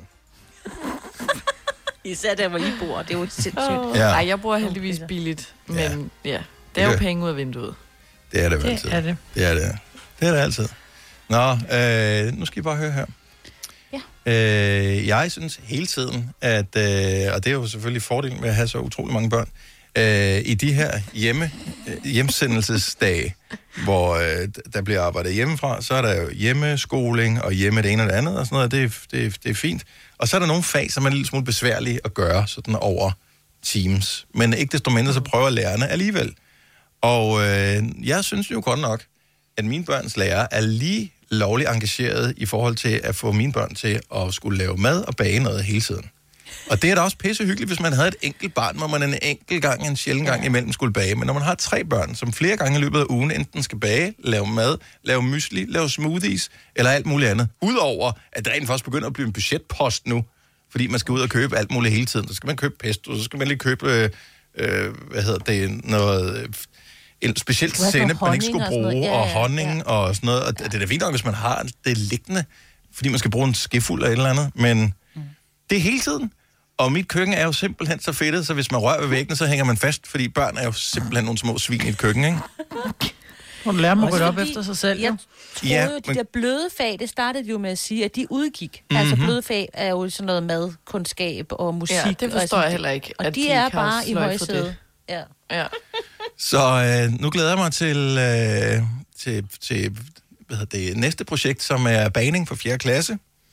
Især der, hvor I bor. Det er jo sindssygt. Oh. Ja. Ej, jeg bor heldigvis billigt, men ja, ja det er jo penge ud af vinduet. Det er det jo altid. Det er det. Det er det. Det er det altid. Nå, øh, nu skal I bare høre her. Ja. Øh, jeg synes hele tiden, at, øh, og det er jo selvfølgelig fordelen med at have så utrolig mange børn, øh, i de her hjemme, øh, hjemsendelsesdage, hvor øh, der bliver arbejdet hjemmefra, så er der jo hjemmeskoling og hjemme det ene og det andet, og sådan noget, det, er, det, er, det er fint. Og så er der nogle fag, som er en lille smule besværlige at gøre sådan over Teams. Men ikke desto mindre, så prøver lærerne alligevel. Og øh, jeg synes jo godt nok, at mine børns lærer er lige lovligt engageret i forhold til at få mine børn til at skulle lave mad og bage noget hele tiden. Og det er da også pissehyggeligt, hvis man havde et enkelt barn, hvor man en enkelt gang, en sjældent gang imellem skulle bage. Men når man har tre børn, som flere gange i løbet af ugen enten skal bage, lave mad, lave mysli, lave smoothies eller alt muligt andet. Udover at det rent faktisk begynder at blive en budgetpost nu, fordi man skal ud og købe alt muligt hele tiden. Så skal man købe pesto, så skal man lige købe, øh, hvad hedder det, noget... Øh, en specielt sennep, man ikke skulle bruge, og, ja, ja, ja. og honning og sådan noget. Og ja. det er da fint nok, hvis man har det liggende, fordi man skal bruge en skefuld af et eller andet, men mm. det er hele tiden. Og mit køkken er jo simpelthen så fedtet, så hvis man rører ved væggene, så hænger man fast, fordi børn er jo simpelthen nogle små svin i et køkken, ikke? Og lærer man at rydde op efter sig selv. Jeg troede ja, jo, de men... der bløde fag, det startede jo med at sige, at de udgik. Mm-hmm. Altså bløde fag er jo sådan noget madkundskab og musik. Ja, det forstår og jeg heller ikke. Og de, de er bare i højsædet. Ja. ja. Så øh, nu glæder jeg mig til, øh, til, til hvad hedder det, næste projekt, som er bagning for fjerde klasse.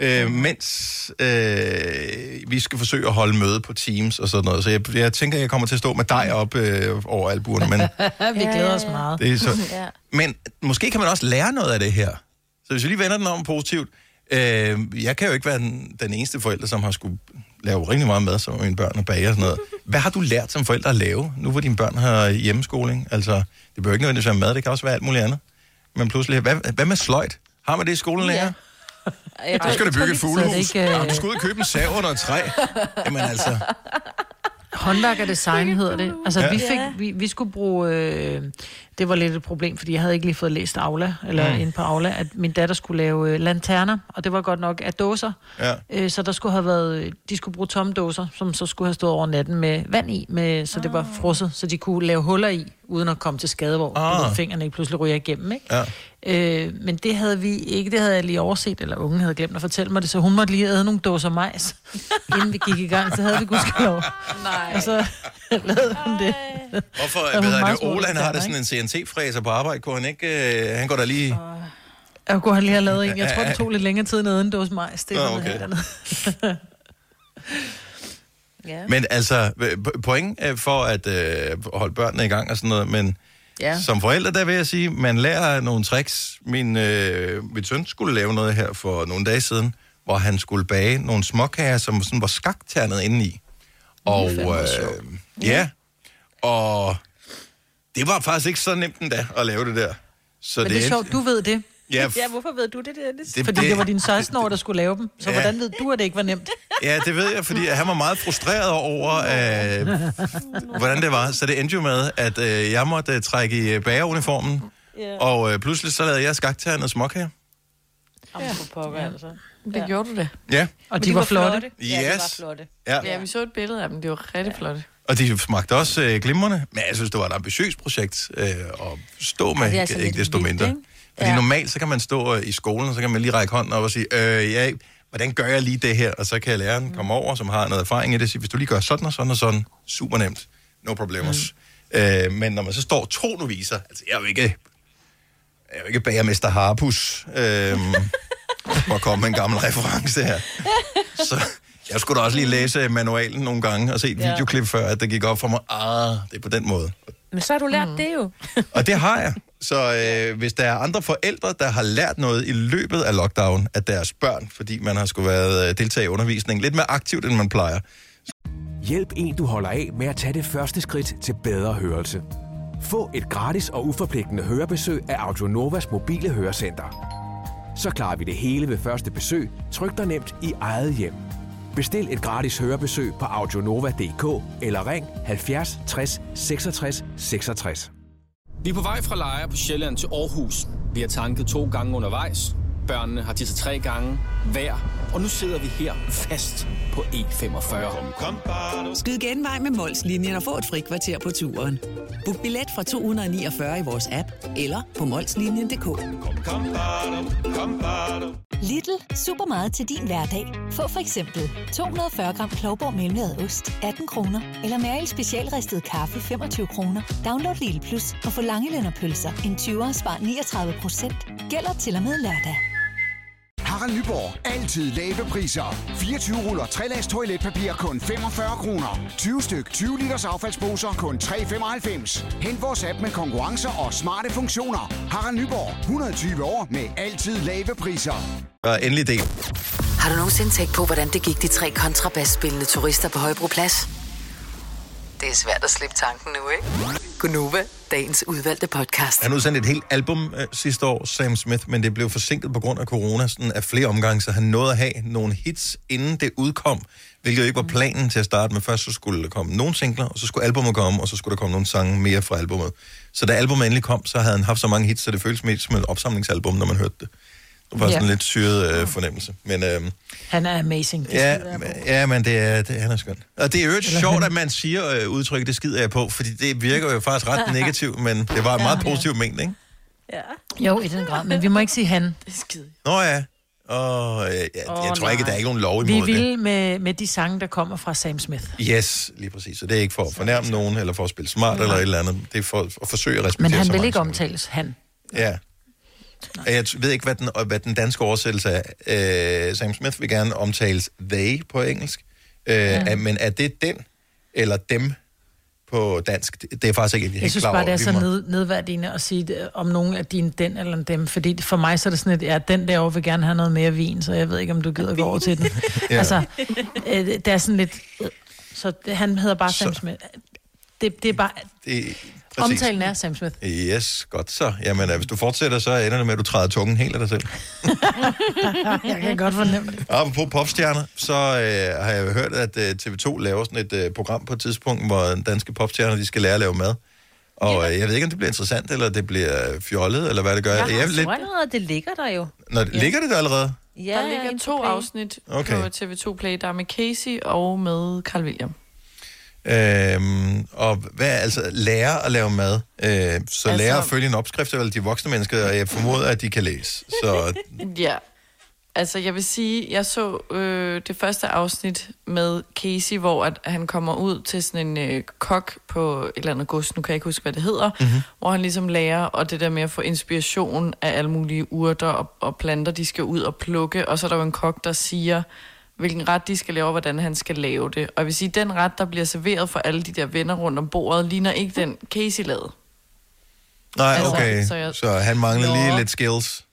øh, mens øh, vi skal forsøge at holde møde på Teams og sådan noget. Så jeg, jeg tænker, jeg kommer til at stå med dig op øh, over albuerne. Men vi glæder os meget. Det er så. Men måske kan man også lære noget af det her. Så hvis vi lige vender den om positivt. Øh, jeg kan jo ikke være den, den eneste forælder, som har skulle lave rigtig meget mad, som mine børn og bager og sådan noget. Hvad har du lært som forældre at lave, nu hvor dine børn har hjemmeskoling? Altså, det behøver ikke nødvendigvis være mad, det kan også være alt muligt andet. Men pludselig, hvad, hvad med sløjt? Har man det i skolen længere? Ja. Så skal du bygge et fuglehus. Ikke, uh... ja, du skal ud og købe en sav under et træ. Jamen altså... Håndværk og design hedder det. Altså, ja. vi, fik, vi, vi skulle bruge... Øh, det var lidt et problem, fordi jeg havde ikke lige fået læst Aula, eller mm. inde på Aula, at min datter skulle lave øh, lanterner, og det var godt nok af dåser. Ja. Øh, så der skulle have været... De skulle bruge tomme dåser, som så skulle have stået over natten med vand i, med, så det var frosset, så de kunne lave huller i, uden at komme til skade, hvor ah. fingrene ikke pludselig ryger igennem, ikke? Ja. Øh, men det havde vi ikke, det havde jeg lige overset, eller ungen havde glemt at fortælle mig det, så hun måtte lige æde nogle dåser majs, inden vi gik i gang, så havde vi gudskelov. Nej. Og så lavede hun det. Hvorfor? Ved jeg, det Ola, han har det sådan en C N C-fræser på arbejde, kunne han ikke, øh, han går der lige... Jeg kunne han lige have lavet en. Jeg tror, det tog lidt længere tid nede en dåse majs. Det er oh, okay. Ja. Men altså, point for at øh, holde børnene i gang og sådan noget, men ja. Som forældre, der vil jeg sige, man lærer nogle tricks. Min, øh, min søn skulle lave noget her for nogle dage siden, hvor han skulle bage nogle småkager, som sådan var skakternet indeni. Og øh, ja, og det var faktisk ikke så nemt endda at lave det der. Så men det er det, sjovt, du ved det. Ja, ja, hvorfor ved du det, Dennis? Det, fordi det, det var din seksten år, der skulle lave dem. Så ja. Hvordan ved du, at det ikke var nemt? Ja, det ved jeg, fordi han var meget frustreret over, øh, hvordan det var. Så det endte jo med, at øh, jeg måtte trække i bageruniformen, yeah. og øh, pludselig så lavede jeg skakternet småkager. Ja. Pokker, altså. Det ja. Gjorde du det. Ja. Og de, de var, var flotte. flotte. Yes. Ja, de var flotte. Ja. Ja, vi så et billede af dem. Det var rigtig flotte. Og de smagte også øh, glimrende, men jeg synes, det var et ambitiøst projekt øh, at stå med, ja, altså ikke desto mindre. Vildt, fordi ja. Normalt, så kan man stå i skolen, og så kan man lige række hånden op og sige, øh, ja, hvordan gør jeg lige det her? Og så kan læreren komme over, som har noget erfaring i det, og sige, hvis du lige gør sådan og sådan og sådan, super nemt, no problemers. Mm. Øh, men når man så står to noviser, altså jeg er jo ikke, jeg er jo ikke bagermester Harpus, øh, for at komme med en gammel reference her. Så jeg skulle da også lige læse manualen nogle gange, og se et ja. videoklip før, at det gik op for mig, ah, det er på den måde. Men så har du lært mm. det jo. Og det har jeg. Så øh, hvis der er andre forældre, der har lært noget i løbet af lockdown af deres børn, fordi man har skulle været øh, deltage i undervisning lidt mere aktivt, end man plejer. Hjælp en, du holder af med at tage det første skridt til bedre hørelse. Få et gratis og uforpligtende hørebesøg af Audionovas mobile hørecenter. Så klarer vi det hele ved første besøg, tryk dig nemt i eget hjem. Bestil et gratis hørebesøg på audionova punktum d k eller ring halvfjerds tres seksogtres seksogtres. Vi er på vej fra Lejre på Sjælland til Aarhus. Vi har tanket to gange undervejs. Børnene har tisset tre gange hver. Og nu sidder vi her fast på E femogfyrre. Skyd genvej med Mols-linjen og få et frikvarter på turen. Book billet fra to hundrede niogfyrre i vores app eller på molslinjen punktum d k. Lidl. Super meget til din hverdag. Få for eksempel to hundrede og fyrre gram Klovborg mellemlaget ost, atten kroner. Eller Mærkel specialristet kaffe, femogtyve kroner. Download Lidl Plus og få Langelænder pølser. En tyver spar niogtredive procent. Gælder til og med lørdag. Harald Nyborg. Altid lave priser. fireogtyve ruller tre lags toiletpapir kun femogfyrre kroner. tyve styk tyve liters affaldsposer kun tre femoghalvfems. Hent vores app med konkurrencer og smarte funktioner. Harald Nyborg. hundrede og tyve år med altid lave priser. Og endelig del. Har du nogensinde tænkt på, hvordan det gik de tre kontrabasspillende turister på Højbroplads? Det er svært at slippe tanken nu, ikke? Gunova, dagens udvalgte podcast. Han udsendte et helt album øh, sidste år, Sam Smith, men det blev forsinket på grund af corona sådan af flere omgange, så han nåede at have nogle hits, inden det udkom, hvilket ikke var planen til at starte med. Først så skulle der komme nogle singler, og så skulle albumet komme, og så skulle der komme nogle sange mere fra albumet. Så da albumet endelig kom, så havde han haft så mange hits, så det føltes mest som et opsamlingsalbum, når man hørte det. Det var sådan en lidt syret øh, fornemmelse. Men, øh, han er amazing. Ja, ja, men det er, det, han er skøn. Og det er jo ikke sjovt, han... at man siger øh, udtrykket, det skider jeg på, fordi det virker jo faktisk ret negativt, men det var en meget positiv ment, ikke? Ja. Jo, i den grad, men vi må ikke sige han. Det er skide. Nå ja. Og, ja, jeg, oh, jeg tror ikke, der er ikke nogen lov imod det. Vi vil det. Med, med de sange, der kommer fra Sam Smith. Yes, lige præcis. Så det er ikke for at fornærme nogen, eller for at spille smart, ja. eller et eller andet. Det er for at forsøge at respektere. Men han vil ikke omtales, han. Ja. Jeg ved ikke, hvad den, hvad den danske oversættelse er. Øh, Sam Smith vil gerne omtales they på engelsk. Øh, ja. er, men er det den eller dem på dansk? Det er faktisk ikke helt klar over. Jeg synes bare, det er så ned, nedværdigende at sige det, om nogen er din den eller dem. Fordi for mig så er det sådan, at ja, den derovre vil gerne have noget mere vin, så jeg ved ikke, om du gider gå over til den. Ja. Altså, øh, det er sådan lidt... Så det, han hedder bare Sam Smith. Det, det er bare... Det, omtalen er Sam Smith. Yes, godt så. Jamen, hvis du fortsætter, så ender det med, at du træder tungen helt af dig selv. Jeg kan godt fornemme det. Apropos popstjerner, så øh, har jeg hørt, at øh, T V to laver sådan et øh, program på et tidspunkt, hvor danske popstjerner, de skal lære at lave mad. Og øh, jeg ved ikke, om det bliver interessant, eller det bliver fjollet, eller hvad det gør. Jeg har jeg lidt... allerede, det ligger der jo. Nå, ja. Ligger det der allerede? Ja, der ligger to afsnit okay. på T V to Play. Der er med Casey og med Carl William. Øhm, og hvad altså lære at lave mad? Øh, så altså, lære at følge en opskrift, eller de voksne mennesker, og jeg formoder, at de kan læse. Så... Ja, altså jeg vil sige, jeg så øh, det første afsnit med Casey, hvor at han kommer ud til sådan en øh, kok på et eller andet gods, nu kan jeg ikke huske, hvad det hedder, mm-hmm. hvor han ligesom lærer, og det der med at få inspiration af alle mulige urter og, og planter, de skal ud og plukke, og så er der jo en kok, der siger, hvilken ret de skal lave, og hvordan han skal lave det. Og jeg vil sige, den ret, der bliver serveret for alle de der venner rundt om bordet, ligner ikke den Casey lavede. Nej, altså, okay. Så, jeg... så han mangler jo. lige lidt skills.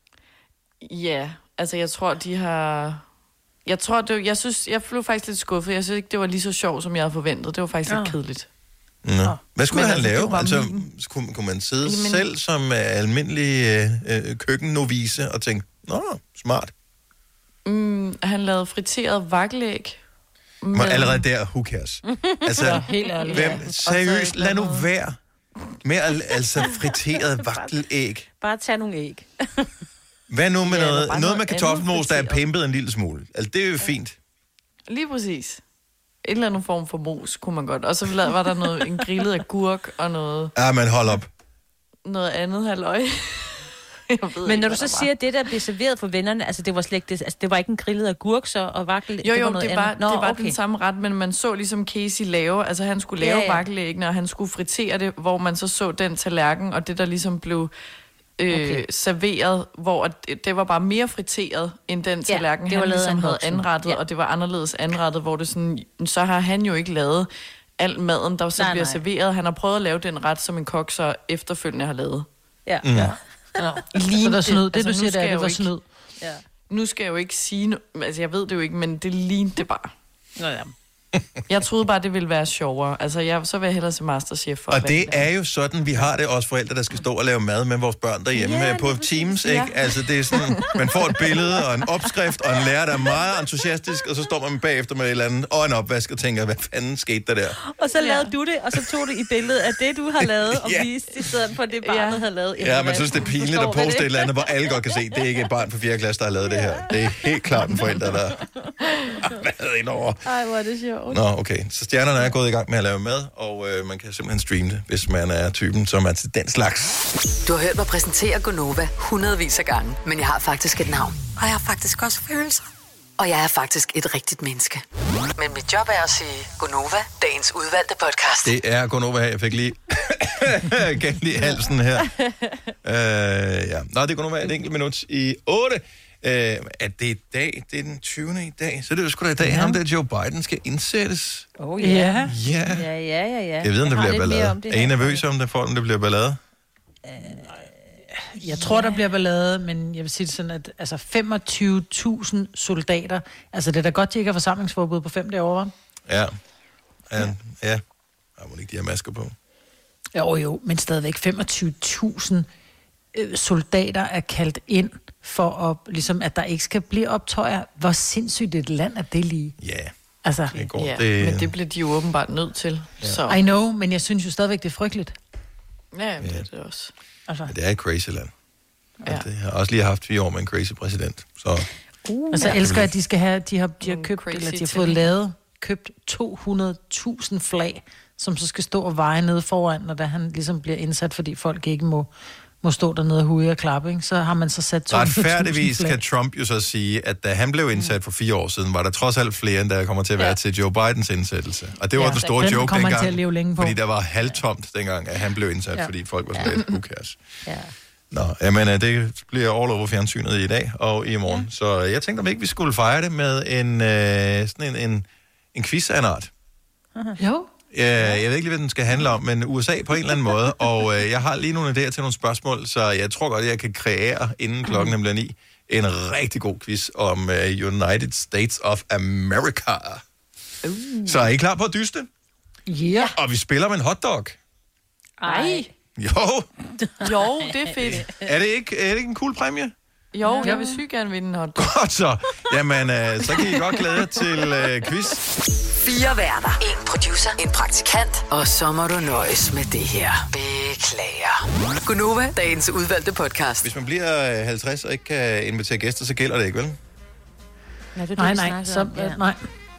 Ja, altså jeg tror, de har... Jeg tror, det, jeg synes, jeg blev faktisk lidt skuffet. Jeg synes ikke, det var lige så sjovt, som jeg havde forventet. Det var faktisk ja. lidt kedeligt. Nå. Hvad skulle Men han altså, lave? Altså, kunne, kunne man sidde Jamen... selv som uh, almindelig uh, køkkennovise og tænke, nå, smart. Mm, han lavede friteret vakkelæg. Men allerede der, who cares? Altså, ja, helt ærligt. Hvem, seriøst, lad nu være med at, altså friteret vakkelæg. Bare tag nogle æg. Hvad nu med ja, noget, noget med kartoffelmos, der er pimpet en lille smule? Altså, det er jo fint. Lige præcis. En eller anden form for mos kunne man godt. Og så var der noget, en grillet agurk og noget... Ja, men hold op. Noget andet halløj. Men ikke, når du så siger, at det, der blev serveret for vennerne, altså det var slet ikke, altså det var ikke en grillet agurk så, og vakkel, jo, jo, det var noget det var, andet. Nå, det var okay. den samme ret, men man så ligesom Casey lave, altså han skulle lave ja, ja. vakkelæggene, og han skulle fritere det, hvor man så så den tallerken, og det der ligesom blev øh, okay. serveret, hvor det, det var bare mere friteret, end den tallerken, ja, han ligesom havde anrettet, ja. og det var anderledes anrettet, hvor det sådan, så har han jo ikke lavet al maden, der så nej, bliver nej. serveret. Han har prøvet at lave den ret, som en kok så efterfølgende har lavet. Ja, mm. ja. Ja. Så der er snyd. Det, altså, du siger, det er, det var snyd. Ja. Nu skal jeg jo ikke sige... No- altså, jeg ved det jo ikke, men det lignede det bare. Nå ja. Jeg troede bare, det ville være sjovere. Altså, jeg, så vil jeg hellere se Masterchef. For og det er jo sådan, vi har det også forældre, der skal stå og lave mad med vores børn derhjemme ja, på Teams, ikke? Ja. Altså, det er sådan, man får et billede og en opskrift, og en lærer, der er meget entusiastisk, og så står man bagefter med et eller andet, og en opvask, og tænker, hvad fanden skete der der? Og så lavede ja. du det, og så tog du i billedet af det, du har lavet, og ja. viste i stedet for det, barnet ja. havde lavet. Ja, man synes, det er pinligt at poste et eller andet, hvor alle godt kan se, det er ikke et barn på fjerde klasse, der har lavet det her. Det er helt klart en forælder, der har været indover. Ej, hvor er det sjovt. Nå, okay. Så stjernerne er gået i gang med at lave mad, og øh, man kan simpelthen streame det, hvis man er typen, som er til den slags. Du har hørt mig præsentere Gonova hundredvis af gange, men jeg har faktisk et navn. Og jeg har faktisk også følelser. Og jeg er faktisk et rigtigt menneske. Men mit job er at sige Gonova, dagens udvalgte podcast. Det er Gonova her. Jeg fik lige gennem i halsen her. uh, ja. Nå, det er Gonova et enkelt minut i otte. Uh, at det er i dag, det er den tyvende i dag, så det er jo sgu da i dag, ja. ham der Joe Biden skal indsættes. Oh ja. Yeah. Ja. Ja, ja, ja, ja. Jeg ved, om det bliver ballade. Er I nervøse om det, for om det bliver ballade? Jeg tror, der bliver ballade, men jeg vil sige det sådan, at altså femogtyve tusind soldater, altså det er da godt, de ikke har forsamlingsforbud på fem derovre. Ja. Ja. Ja. Jeg må ikke de have masker på. Jo, jo, men stadigvæk femogtyve tusind soldater er kaldt ind for at, ligesom, at der ikke skal blive optøjer. Hvor sindssygt et land er det lige? Ja. Yeah. Altså, det går, ja, det... men det bliver de jo åbenbart nødt til. Ja. Så. I know, men jeg synes jo stadigvæk, det er frygteligt. Ja, det er det også. Altså. Det er et crazy land. Ja. Det har også lige haft fire år med en crazy præsident. Så. Uh, og så ja. elsker jeg, at de skal have, de har, de har købt, eller de har fået lavet, købt to hundrede tusind flag, som så skal stå og veje nede foran, når der han ligesom bliver indsat, fordi folk ikke må, må stå dernede og hude og klappe, ikke? Så har man så sat to hundrede tusind flag. Retfærdigvis kan Trump jo så sige, at da han blev indsat for fire år siden, var der trods alt flere, end der kommer til at være ja. til Joe Bidens indsættelse. Og det var ja, den store den joke dengang, til at leve længe på. Fordi der var halvtomt dengang, at han blev indsat, ja. fordi folk var sådan lidt, who cares. Ja. Nå, jamen det bliver all over fjernsynet i dag og i morgen. Ja. Så jeg tænkte, om ikke vi skulle fejre det med en, øh, sådan en, en, en quiz af en art. Jo. Ja, jeg ved ikke lige, hvad den skal handle om, men U S A på en eller anden måde. Og øh, jeg har lige nogle idéer til nogle spørgsmål, så jeg tror godt, at jeg kan kreere, inden klokken bliver ni, en rigtig god quiz om øh, United States of America. Uh. Så er I klar på at dyste? Ja. Yeah. Og vi spiller med en hotdog. Ej. Jo. Jo, det er fedt. Er det ikke, er det ikke en cool præmie? Jo, ja. Jeg vil sygt gerne vinde en hotdog. Godt så. Jamen, øh, så kan I godt glæde jer til øh, quiz. Fire værter. En producer. En praktikant. Og så må du nøjes med det her. Beklager. Gunova, dagens udvalgte podcast. Hvis man bliver øh, halvtreds og ikke kan invitere gæster, så gælder det ikke, vel? Ja, det er nej, det, nej. Så, ja. nej.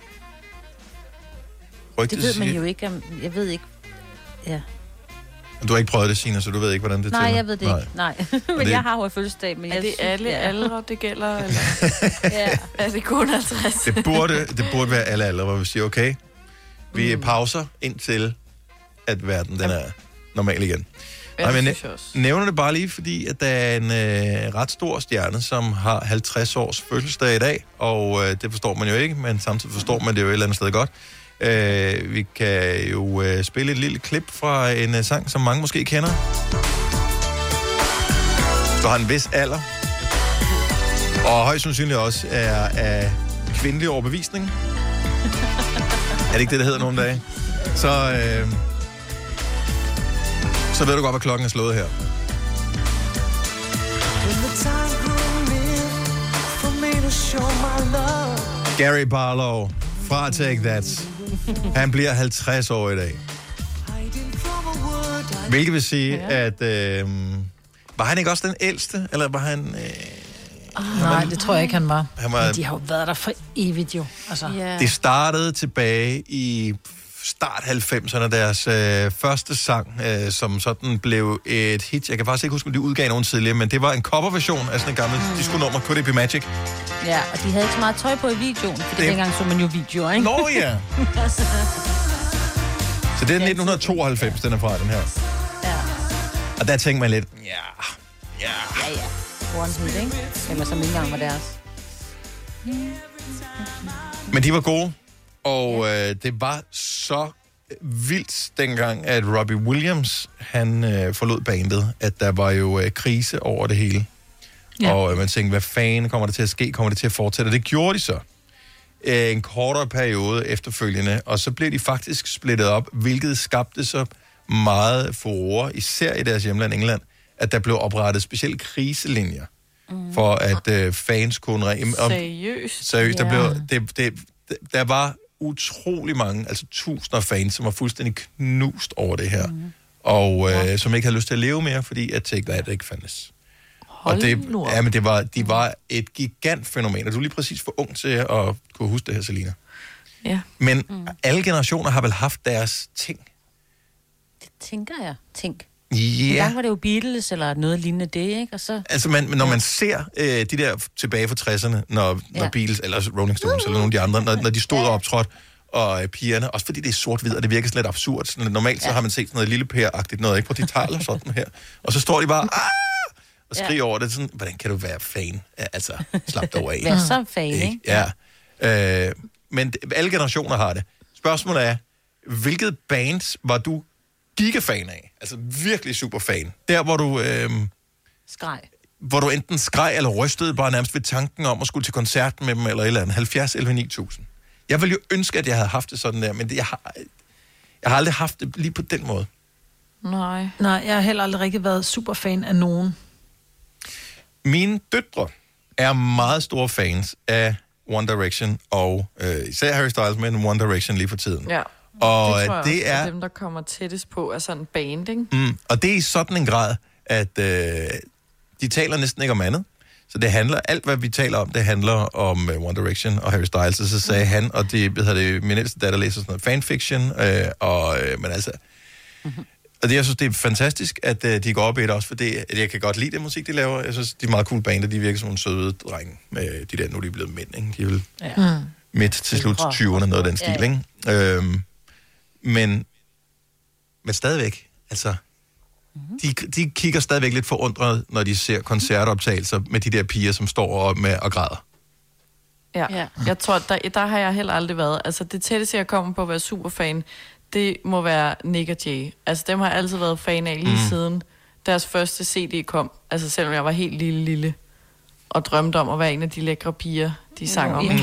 Rygtet Det ved man siger... jo ikke. Om, jeg ved ikke. Ja. Du har ikke prøvet det, Signe, så du ved ikke, hvordan det Nej, tæller. jeg ved det ikke. Nej. men det... jeg har jo fødselsdag. Men er jeg det synes, alle ja. aldre, det gælder? Eller? Ja. Er det kun halvtreds? det, burde, det burde være alle aldre, hvor vi siger, okay, vi mm. pauser indtil, at verden den er normal igen. Ja, Nej, men nævner det bare lige, fordi at der er en øh, ret stor stjerne, som har halvtreds års fødselsdag i dag, og øh, det forstår man jo ikke, men samtidig forstår man det jo et eller andet sted godt. Øh, vi kan jo øh, spille et lille klip fra en øh, sang, som mange måske kender. Du har en vis alder, og højst sandsynligt også er af kvindelig overbevisning. Er det ikke det, der hedder nogle dage? Så... Øh, Så ved du godt, hvad klokken er slået her. Gary Barlow fra Take That. Han bliver halvtreds år i dag. Hvilket vil sige, at... Øh, var han ikke også den ældste? Eller var han... Øh, oh, nej, det tror jeg ikke, han var. Han var Men de har jo været der for evigt jo. Altså. Yeah. Det startede tilbage i... start halvfemserne, deres øh, første sang, øh, som sådan blev et hit. Jeg kan faktisk ikke huske, om de udgav nogen tidligere, men det var en coverversion af sådan en gammel mm. disco-nummer, Could It Be Magic? Ja, og de havde ikke så meget tøj på i videoen, for det... dengang så man jo videoer, ikke? Nå ja! Så det er nitten tooghalvfems, den er fra, den her. Ja. Og der tænkte man lidt, ja, ja. Ja, ja. One hit, ikke? Eller som ikke engang var deres. Men de var gode. Og øh, det var så vildt dengang, at Robbie Williams, han øh, forlod bandet, at der var jo øh, krise over det hele. Ja. Og øh, man tænkte, hvad fanden kommer der til at ske? Kommer det til at fortsætte? Og det gjorde de så. Øh, en kortere periode efterfølgende, og så blev de faktisk splittet op, hvilket skabte så meget furore, især i deres hjemland England, at der blev oprettet specielle kriselinjer, mm. for at øh, fans kunne... Re- Seriøst? Seriøst, der blev... Det, det, der var utrolig mange, altså tusinder af fans, som var fuldstændig knust over det her. Mm. Og øh, ja. som ikke havde lyst til at leve mere, fordi at Take That ikke fandtes. Hold og det, ja, men det var, de var et gigantfænomen, og du er lige præcis for ung til at kunne huske det her, Selina. Ja. Men mm. alle generationer har vel haft deres ting. Det tænker jeg. Tænk. Ja. En gang var det jo Beatles, eller noget lignende det, ikke? Og så... Altså, man, når man ser øh, de der tilbage fra tresserne, når, ja. når Beatles, eller Rolling Stones, uh-huh. eller nogle af de andre, når, når de stod og optrådte, og øh, pigerne, også fordi det er sort-hvid, og det virker sådan lidt absurd. Sådan, normalt så ja. har man set sådan noget lille pære-agtigt noget, ikke? På de taler sådan her. Og så står de bare, ah! Og skriger ja. over det. Sådan, hvordan kan du være fan? Ja, altså, slap dig over af. Vær så fan, ikke? Ja. Øh, men alle generationer har det. Spørgsmålet er, hvilket band var du gigafan af? Altså virkelig super fan. Der, hvor du... Øh, skreg. Hvor du enten skreg eller rystede bare nærmest ved tanken om at skulle til koncert med dem, eller et eller andet. halvfjerds elleve ni tusind. Jeg ville jo ønske, at jeg havde haft det sådan der, men det, jeg, har, jeg har aldrig haft det lige på den måde. Nej. Nej, jeg har heller aldrig rigtig været super fan af nogen. Mine døtre er meget store fans af One Direction, og øh, især Harry Styles, men One Direction lige for tiden. Ja. Og det tror jeg det også, er, er dem, der kommer tættest på af sådan en band, ikke? Mm, og det er i sådan en grad, at øh, de taler næsten ikke om andet. Så det handler, alt hvad vi taler om, det handler om uh, One Direction og Harry Styles. Og så sagde mm. han, og det, ved det, min ældste datter læser sådan noget fanfiction, øh, og, øh, men altså... Mm-hmm. Og det, jeg synes, det er fantastisk, at øh, de går op i det også, for det, at jeg kan godt lide det musik, de laver. Jeg synes, de er meget cool bander, de virker som en søde dreng. Med de der, nu er de blevet mænd, ikke? De er vel ja. midt til slut tyverne, noget af den stil, ikke? Øhm, men, men stadigvæk, altså, mm-hmm. de, de kigger stadigvæk lidt forundret, når de ser koncertoptagelser med de der piger, som står op med og græder. Ja. ja, jeg tror, der, der har jeg heller aldrig været. Altså, det tætteste, jeg kommer på at være superfan, det må være Nick og Jay. Altså, dem har jeg altid været fan af lige mm. siden deres første C D kom. Altså, selvom jeg var helt lille, lille og drømte om at være en af de lækre piger, de sang om.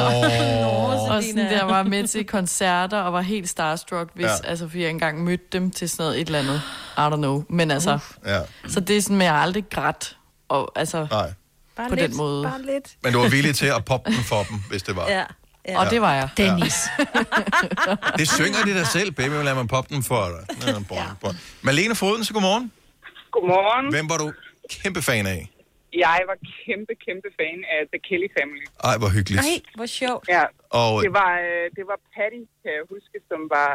Og sådan der var med til koncerter og var helt starstruck, hvis, ja. altså, fordi jeg engang mødte dem til sådan noget et eller andet. I don't know. Men altså, ja. så det er sådan, at jeg aldrig grædt. Og altså... Nej. Bare på lidt, den måde. Bare lidt. Men du var villig til at poppe den for dem, hvis det var. Ja. ja. Og det var jeg. Dennis. Ja. Det synger de der selv, baby, lad mig poppe den for dig. Ja. Malene Foden, så godmorgen. Godmorgen. Hvem var du kæmpe fan af? Jeg var kæmpe, kæmpe fan af The Kelly Family. Ej, hvor hyggeligt. Ej, hvor sjovt. Ja, og... det, var, det var Patty, kan jeg huske, som var,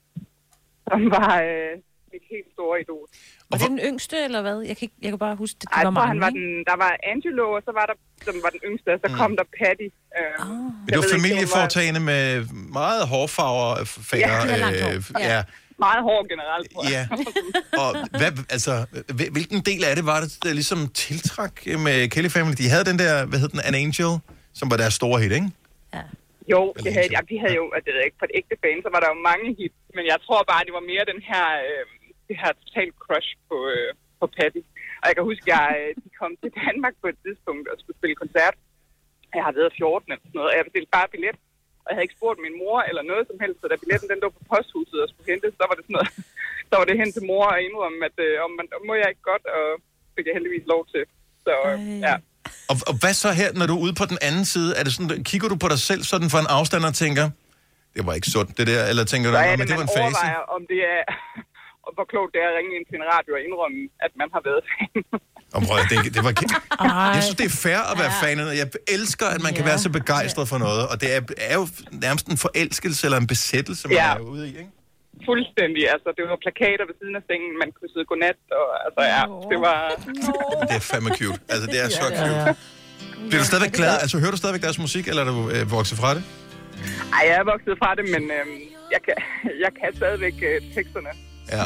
som var mit helt store idol. Var det den yngste, eller hvad? Jeg kan, ikke, jeg kan bare huske, det, det Ej, var mange, han var den, der var Angelo, og så var der, som var den yngste, og så mm. kom der Patty. Øh, oh. Det var familieforetagende med meget hårfarver, fænger. Ja, øh, ja. ja. Meget hård generelt, tror jeg. Ja. Og hvad, altså, hvilken del af det var det, der ligesom tiltræk med Kelly Family? De havde den der, hvad hed den, An Angel, som var deres store hit, ikke? Ja. Jo, det havde, ja, de havde jo, det ved jeg ikke, på et ægte fan, så var der jo mange hit, men jeg tror bare, det var mere den her, øh, det her total crush på, øh, på Patty. Og jeg kan huske, at jeg, de kom til Danmark på et tidspunkt og skulle spille koncert. Jeg har været fjorten eller sådan noget, og jeg bestilte bare billet. Og jeg havde ikke spurgt min mor eller noget som helst, så da billetten den lå på posthuset og skulle hentes, så var det sådan noget, så var det hen til mor og indrømme, at øh, om man, må jeg ikke godt, og fik jeg heldigvis lov til. Så øh, ja. Og, og hvad så her, når du er ude på den anden side? Er det sådan, kigger du på dig selv sådan for en afstand og tænker, det var ikke sundt det der, eller tænker du, at det, det var en fase? Overvejer, om det er, og hvor klogt det er at ringe ind til en radio og indrømme, at man har været fan. Og prøv, det, det var, jeg synes, det er fair at være fan af noget. Jeg elsker, at man kan være så begejstret for noget, og det er, er jo nærmest en forelskelse eller en besættelse, man ja. er ude i, ikke? Fuldstændig. Altså, det var plakater ved siden af sengen, man kunne sidde godnat, og altså, ja, det var... Det er fandme cute. Altså, det er så cute. Ja, ja. Bliver du stadigvæk glad? Altså, hører du stadigvæk deres musik, eller er du øh, vokset fra det? Ej, jeg er vokset fra det, men øh, jeg, kan, jeg kan stadigvæk øh, teksterne. Ja.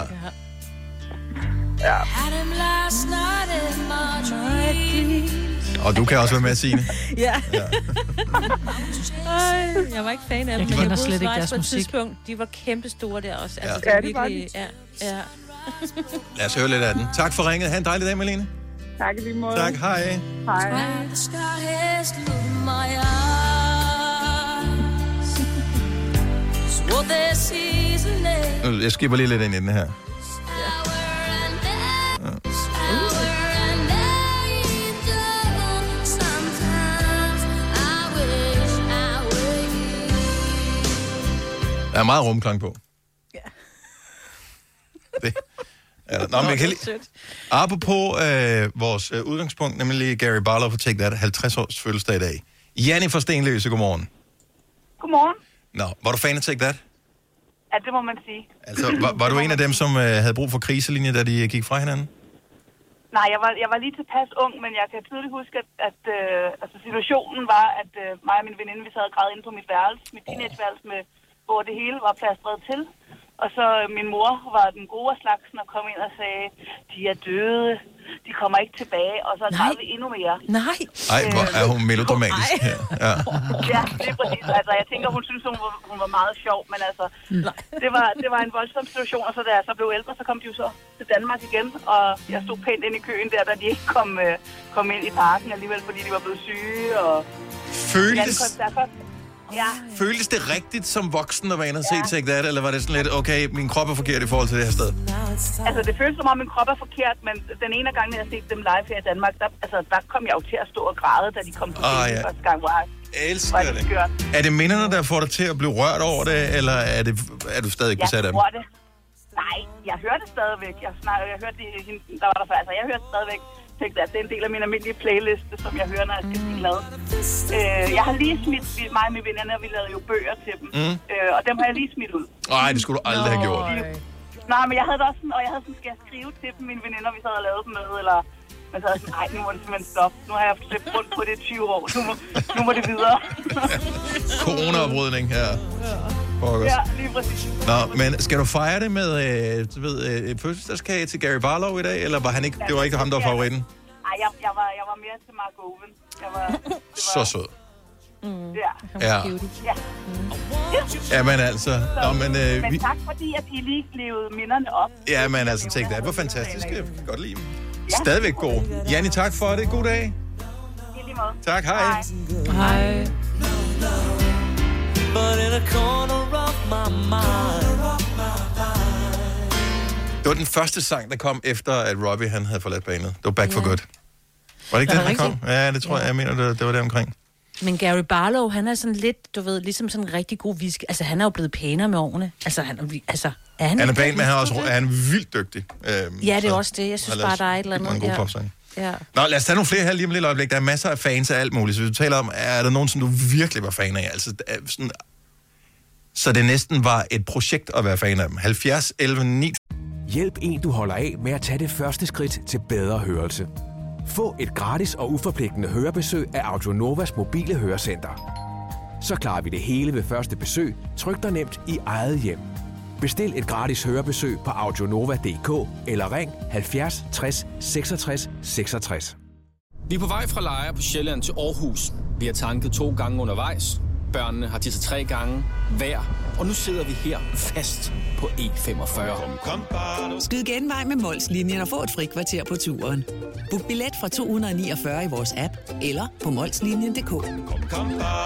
Ja. Og du kan også være med, Signe. Ja. ja. Ej, jeg var ikke fan af dem. Jeg kender slet ikke deres musik. De var kæmpe store der også. Altså, ja, det var virkelig, ja, ja. Lad os høre lidt af den. Tak for ringet. Ha' en dejlig dag, Malene. Tak lige måde. Tak, hej. Hej. Jeg skipper lige lidt ind i den her. Der er meget rumklang på. Ja. Det er der. Nå, men jeg kan lige... Apropos øh, vores øh, udgangspunkt, nemlig Gary Barlow for Take That, halvtreds års fødselsdag i dag. Janni fra Stenløse, godmorgen. Godmorgen. Nå, var du fan af Take That? Ja, det må man sige. Altså, var, var du en af dem, som øh, havde brug for kriselinje, da de gik fra hinanden? Nej, jeg var, jeg var lige tilpas ung, men jeg kan tydeligt huske, at, at øh, altså situationen var, at øh, mig og min veninde, vi sad og græd inde på mit værelse, mit teenageværelse, med, hvor det hele var plastret til. Og så øh, min mor var den gode af slagsen og kom ind og sagde, de er døde, de kommer ikke tilbage, og så græd vi endnu mere. Nej. Ej, hvor er hun melodramatisk her. Ja. Ja, det er præcis. Altså, jeg tænker, hun synes, hun var, hun var meget sjov, men altså, det var, det var en voldsom situation, og så da jeg så blev ældre, så kom de jo så til Danmark igen, og jeg stod pænt ind i køen der, da de ikke kom, øh, kom ind i parken alligevel, fordi de var blevet syge, og... Føltes... Ja. Føltes det rigtigt som voksen at være inde og se Take That, eller var det sådan lidt, okay, min krop er forkert i forhold til det her sted? Altså, det føltes som om, min krop er forkert, men den ene gang, jeg har set dem live her i Danmark, der, altså, der kom jeg jo til at stå og græde, da de kom på scenen oh, ja. første gang, hvor jeg elsker det. Skørt. Er det minderne, der får dig til at blive rørt over det, eller er, det, er du stadig besat af dem? Jeg tror det. Nej, jeg hører det stadigvæk. Jeg, snakker, jeg hørte det, der var der før. Altså, jeg hører det stadigvæk. Det er en del af min almindelige playliste, som jeg hører, når jeg skal blive glad. Øh, jeg har lige smidt, mig og mine venner, vi lavede jo bøger til dem, mm. øh, og dem har jeg lige smidt ud. Nej, det skulle du aldrig Nå. have gjort. Nej, men jeg havde det også sådan, og jeg havde sådan, skal jeg skrive til dem, mine veninder, vi sad og lavede dem med, eller... Men så havde jeg sådan, ej, nu må det simpelthen stoppe. Nu har jeg slæbt rundt på det i tyve år. Nu må, nu må det videre. Corona-oprydning her. Frokost. Ja, lige præcis. Nå, men skal du fejre det med øh, du ved, øh, fødselsdagskage til Gary Barlow i dag, eller var han ikke, det var ikke ham, der var favoritten? Nej, jeg, jeg, var, jeg var mere til Mark Owen. Jeg var, det var, Så sød. Mm. Ja. Ja. Ja. Jamen altså. Så, Nå, men, øh, men vi, tak fordi, at I lige levede minderne op. ja, men altså, tænk, det var fantastisk. Jeg kan godt lide dem. Stadigvæk god. Janni, tak for det. God dag. I lige måde. Tak, hej. Hej. Det var den første sang, der kom efter, at Robbie han havde forladt banen. Det var Back for Good. Var det ikke Er den, det der kom? Ja, det tror jeg. Jeg mener, det, det var der omkring. Men Gary Barlow, han er sådan lidt, du ved, ligesom sådan en rigtig god whisky. Altså, han er jo blevet pænere med årene. Altså, han er, altså, er han... Han er pæn, men han er også er han vildt dygtig. Øhm, Ja, det er så også det. Jeg synes han bare, der er et eller mange andet. gode Ja. popsange. Ja. Nå, lad os tage nogle flere her lige om lidt øjeblik. Der er masser af fans af alt muligt. Så hvis du taler om, er der nogen, som du virkelig var fan af? Altså, sådan, så det næsten var et projekt at være fan af dem. halvfjerds elleve ni. Hjælp en, du holder af med at tage det første skridt til bedre hørelse. Få et gratis og uforpligtende hørebesøg af Audionovas mobile hørecenter. Så klarer vi det hele ved første besøg, tryk dig nemt i eget hjem. Bestil et gratis hørebesøg på audionova punktum d k eller ring halvfjerds tres seksogtres seksogtres. Vi er på vej fra Lejre på Sjælland til Aarhus. Vi har tanket to gange undervejs. Børnene har tisset tre gange hver. Og nu sidder vi her fast på E femogfyrre. Skyd genvej med Mols-linjen og få et frikvarter på turen. Book billet fra to hundrede og niogfyrre i vores app eller på molslinjen punktum d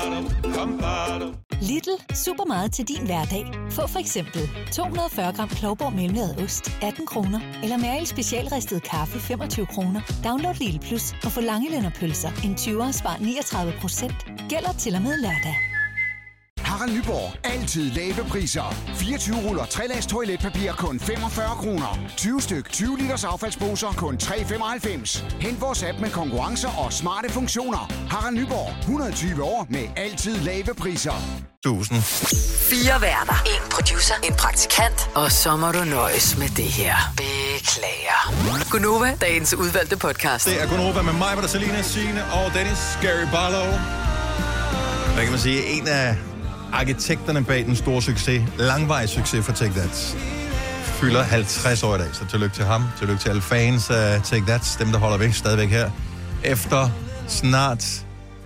k. Lidl. Super meget til din hverdag. Få for eksempel to hundrede og fyrre gram Klovborg mellemlaget ost, atten kroner. Eller Mæril specialristet kaffe, femogtyve kroner. Download Lidl Plus og få lange pølser. En tyver spar niogtredive procent. Gælder til og med lørdag. Harald Nyborg. Altid lave priser. fireogtyve ruller tre lags toiletpapir kun femogfyrre kroner. tyve styk tyve liters affaldsposer kun tre femoghalvfems. Hent vores app med konkurrencer og smarte funktioner. Harald Nyborg. hundrede og tyve år med altid lave priser. Tusind. Fire værter. En producer. En praktikant. Og så må du nøjes med det her. Beklager. Gunova, dagens udvalgte podcast. Det er Gunova med mig, med Selina, Signe og Dennis. Gary Barlow. Hvad kan man sige? En af arkitekterne bag den store succes, langvejs succes for Take That, fylder halvtreds år i dag. Så tillykke til ham. Tillykke til alle fans af Take That. Dem, der holder væk stadigvæk her. Efter snart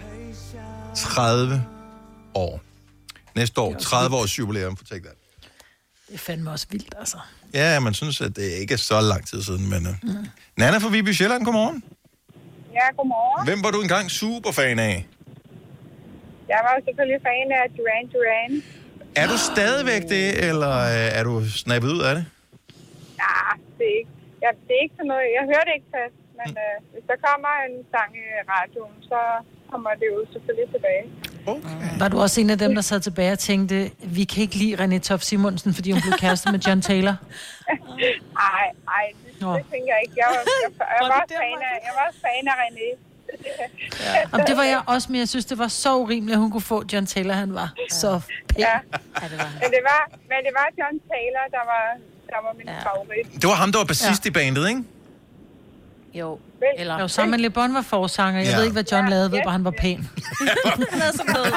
tredive år. Næste år, tredive års jubilæum for Take That. Det er fandme også vildt, altså. Ja, man synes, at det ikke er så lang tid siden, men... Uh... Mm. Nana fra Viby Sjælland, godmorgen. Ja, godmorgen. Hvem var du engang superfan af? Jeg var jo selvfølgelig fan af Duran Duran. Er du stadigvæk det, eller er du snappet ud af det? Nej, det er ikke. Ja, det er ikke sådan noget. Jeg hører det ikke fast, men mm. øh, hvis der kommer en sang i radioen, så kommer det jo selvfølgelig tilbage. Okay. Var du også en af dem, der sad tilbage og tænkte, vi kan ikke lide René Toft Simonsen, fordi hun blev kæreste med John Taylor? Nej, nej, det, det tænker jeg ikke. Jeg var, jeg, jeg, jeg, var, også fan af, jeg var også fan af René. Ja. Jamen, det var jeg også, men jeg synes, det var så urimeligt, at hun kunne få John Taylor. Han var ja. så pæn. Ja. Ja, det var. Men, det var, men det var John Taylor, der var, der var min ja. favorit. Det var ham, der var bassist ja. i bandet, ikke? Jo. Eller... Jo, Simon Le Bon var forsanger. Jeg ja. ved ikke, hvad John ja. lavede, ved bare, han var pæn. Han havde sådan noget.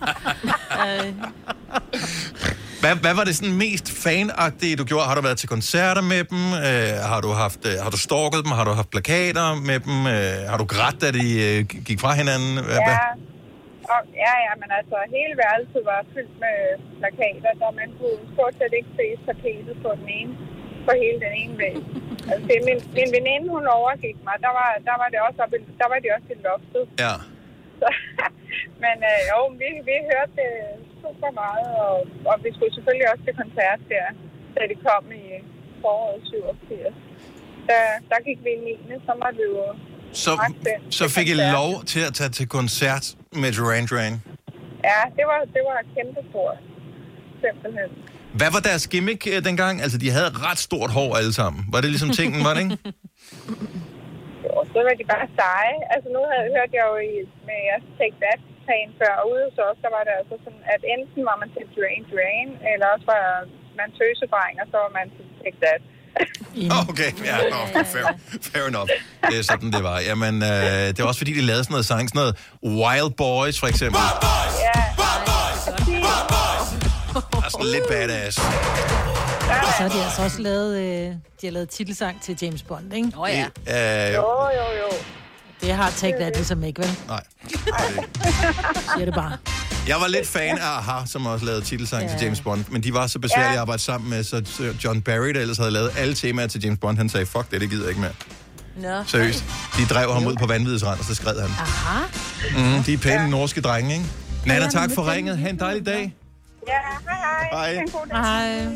Hvad, hvad var det sådan mest fanagtige, du gjorde? Har du været til koncerter med dem? Øh, har du haft, øh, har du stalket dem? Har du haft plakater med dem? Øh, har du grædt, da de øh, gik fra hinanden? Ja. Og, ja, ja, men altså, hele værelset var fyldt med plakater, der man kunne stort set ikke se tapetet på den ene, på hele den ene væg. Altså, det, min, min veninde, hun overgik mig, der var, der var det også, op, der var det også i loftet. Ja. Så, men øh, jo, vi, vi hørte det super meget, og, og vi skulle selvfølgelig også til koncert der, da de kom i foråret syvogfirs. Der, der gik vi i niende, så måtte vi jo... Så, så fik I lov til at tage til koncert med Duran Duran? Ja, det var, det var kæmpestort, simpelthen. Hvad var deres gimmick uh, dengang? Altså, de havde ret stort hår alle sammen. Var det ligesom tingen, var det ikke? Jo, så var de bare seje. Altså, nu havde hørt jeg jo i, med jeres Take That-plan før, og ude så også, der var det altså sådan, at enten var man til Duran Duran, eller også var man tøsedreng, og så var man til Take That. Okay, ja, no, fair, fair enough. Det er sådan, det var. Jamen, øh, det var også fordi, de lavede sådan noget sang, sådan noget Wild Boys, for eksempel. Ja, Wild Boys! Wild Boys! bare sådan lidt badass. Og så har de altså også lavet, øh, de har lavet titelsang til James Bond, ikke? Åh oh, ja. Øh, jo. Jo, jo, jo. Det har Take That ligesom ikke, vel? Nej. Siger det bare. Jeg var lidt fan af A H A, som også lavede titelsang ja. til James Bond, men de var så besværlige at arbejde sammen med, så John Barry, der ellers havde lavet alle temaer til James Bond, han sagde, fuck det, det gider jeg ikke mere. Nå. Seriøst. De drev ham ud på vanvidets rand, og så skred han. Aha. Mm, de er pæne ja. norske drenge, ikke? Nana, tak for ringet. Ha' en dejlig dag. Ja, hej hej. Hej. Hej.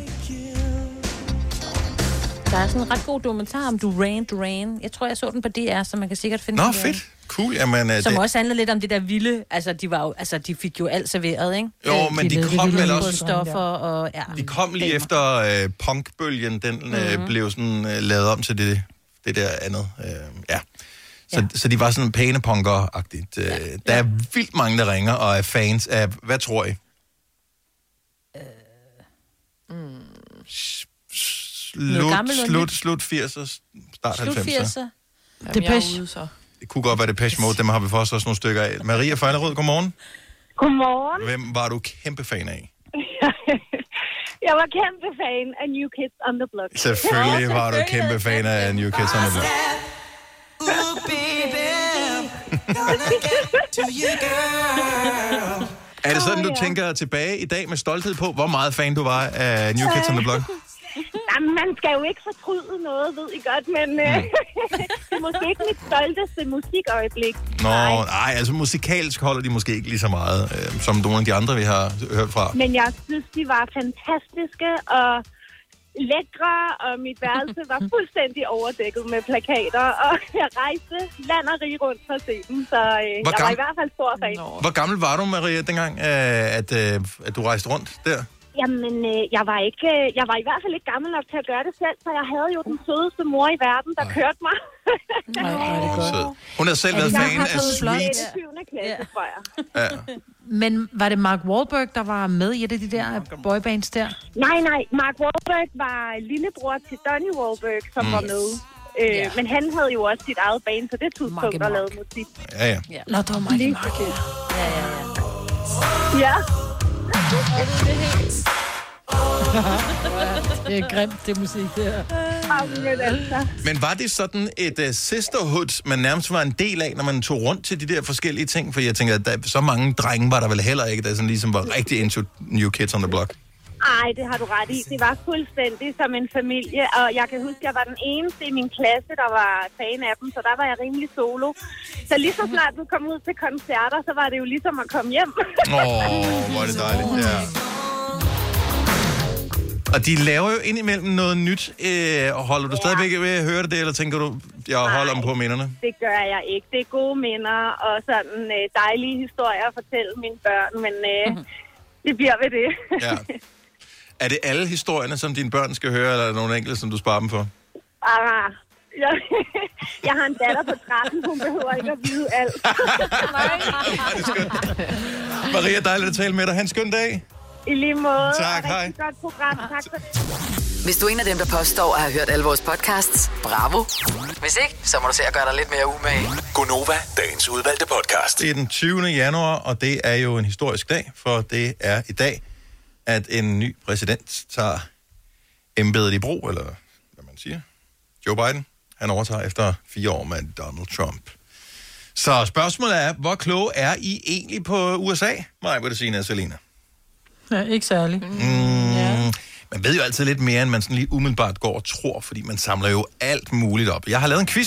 Der er sådan en ret god dokumentar om Duran Duran. Jeg tror, jeg så den på D R, så man kan sikkert finde Nå, den. fedt. Cool. Jamen, uh, Som det... også handler lidt om det der vilde... Altså, de, var jo, altså, de fik jo alt serveret, ikke? Jo, øh, men de, de kom vel også... Stoffer og... Ja, de kom lige efter uh, punkbølgen, den mm-hmm. uh, blev sådan uh, lavet om til det, det der andet. Uh, ja. Så, ja. så de var sådan pæne punker-agtigt. Uh, ja. Der er vildt mange, der ringer og er fans af... Hvad tror I? Uh, mm. Slut, slut, slut firserne, start halvfemserne. Depeche. Det kunne godt være Depeche Mode, dem har vi først også nogle stykker af. Maria Fejlerød, godmorgen. Godmorgen. Hvem var du kæmpe fan af? Jeg var kæmpe fan af New Kids on the Block. Selvfølgelig var du kæmpe fan af New Kids on the Block. Ooh, baby, gonna get to you, girl. Er det sådan, du tænker tilbage i dag med stolthed på, hvor meget fan du var af New Kids on the Block? Jamen, man skal jo ikke fortryde noget, ved I godt, men mm. øh, det er måske ikke mit stolteste musikøjeblik. Nå, nej. nej, altså musikalsk holder de måske ikke lige så meget, øh, som nogle af de andre, vi har hørt fra. Men jeg synes, de var fantastiske og lækre, og mit værelse var fuldstændig overdækket med plakater, og jeg rejste land og rige rundt for at se dem, så øh, jeg gam... var i hvert fald stor fan. Hvor gammel var du, Maria, dengang, øh, at, øh, at du rejste rundt der? Jamen, øh, jeg var ikke, øh, jeg var i hvert fald ikke gammel nok til at gøre det selv, så jeg havde jo den sødeste mor i verden, der Ej. kørte mig. Nej, det er godt. Hun har selv været fan af Sweet. Klasse, tror jeg. Ja. Men var det Mark Wahlberg, der var med i et af de der boybands der? Nej, nej. Mark Wahlberg var lillebror til Donnie Wahlberg, som mm. var med. Øh, yeah. Men han havde jo også sit eget band på det tidspunkt, der lavede musik. Ja, ja. ja. Nå, det var Marky Mark. Ja, ja, ja. Ja. Det er grimt, det musik, det her. Men var det sådan et uh, sisterhood, man nærmest var en del af, når man tog rundt til de der forskellige ting? For jeg tænker, at der, så mange drenge var der vel heller ikke, der sådan ligesom var rigtig into New Kids on the Block. Ej, det har du ret i. Det var fuldstændig som en familie, og jeg kan huske, at jeg var den eneste i min klasse, der var fan af dem, så der var jeg rimelig solo. Så lige så snart du kom ud til koncerter, så var det jo ligesom at komme hjem. Åh, oh, hvor er det dejligt, ja. Og de laver jo indimellem noget nyt. Øh, holder du ja. stadigvæk ved at høre det, eller tænker du, jeg holder dem på minderne? Det gør jeg ikke. Det er gode minder og sådan øh, dejlige historier at fortælle mine børn, men øh, mm-hmm. det bliver ved det. Ja. Er det alle historierne, som dine børn skal høre, eller er der nogle enkelte, som du sparer dem for? Ah, jeg, jeg har en datter på tretten, hun behøver ikke at vide alt. Maria, dejligt at tale med dig. Ha' en skøn dag. I lige måde. Tak, hej. Godt program. Tak for det. Hvis du er en af dem, der påstår at have hørt alle vores podcasts, bravo. Hvis ikke, så må du se at gøre dig lidt mere umage. Gonova, dagens udvalgte podcast. Det er den tyvende januar, og det er jo en historisk dag, for det er i dag, at en ny præsident tager embedet i brug, eller hvad man siger. Joe Biden, han overtager efter fire år med Donald Trump. Så spørgsmålet er, hvor kloge er I egentlig på U S A? Maja, vil du sige, Nina Selina? Ja, ikke særlig. Mm, ja. Man ved jo altid lidt mere, end man sådan lige umiddelbart går og tror, fordi man samler jo alt muligt op. Jeg har lavet en quiz,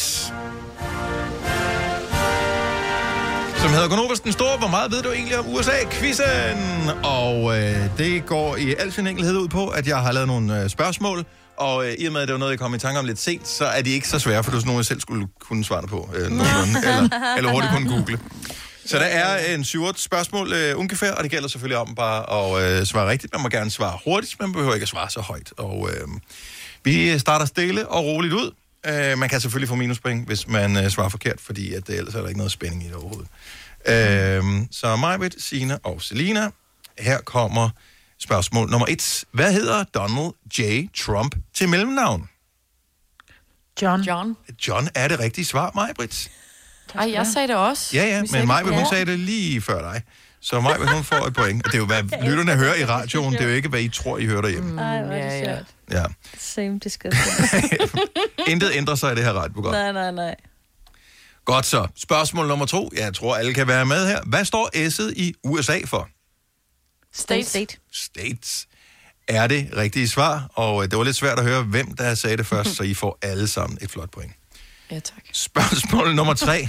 som hedder Gonovas den Store. Hvor meget ved du egentlig om U S A-quizzen? Og øh, det går i al sin enkelhed ud på, at jeg har lavet nogle øh, spørgsmål, og øh, i og med, at det var noget, jeg kom i tanke om lidt sent, så er de ikke så svære, for det er sådan nogle, jeg selv skulle kunne svare på, øh, eller, eller hurtigt kunne google. Så der er en syv otte spørgsmål øh, ungefær, og det gælder selvfølgelig om bare at øh, svare rigtigt. Man må gerne svare hurtigt, men man behøver ikke at svare så højt. Og øh, vi starter stille og roligt ud. Øh, man kan selvfølgelig få minuspoint, hvis man øh, svarer forkert, fordi at, ellers er der ikke noget spænding i det overhovedet. Øh, så Majbrit, Signe og Selina. Her kommer spørgsmål nummer et. Hvad hedder Donald J. Trump til mellemnavn? John. John. John er det rigtige svar, Majbrit. Ej, jeg sagde det også. Ja, ja, men Majbrit, hun sagde det lige før dig. Så Maj, hun får et point. Og det er jo, hvad lytterne hører i radioen. Det er jo ikke, hvad I tror, I hører derhjemme. Mm, Ej, hvor er det sjovt. Ja. Same discussion. Intet ændrer sig i det her radioprogram. Nej, nej, nej. Godt så. Spørgsmål nummer to. Jeg tror, alle kan være med her. Hvad står S'et i U S A for? State. State. States er det rigtige svar. Og det var lidt svært at høre, hvem der sagde det først, så I får alle sammen et flot point. Ja, tak. Spørgsmål nummer tre.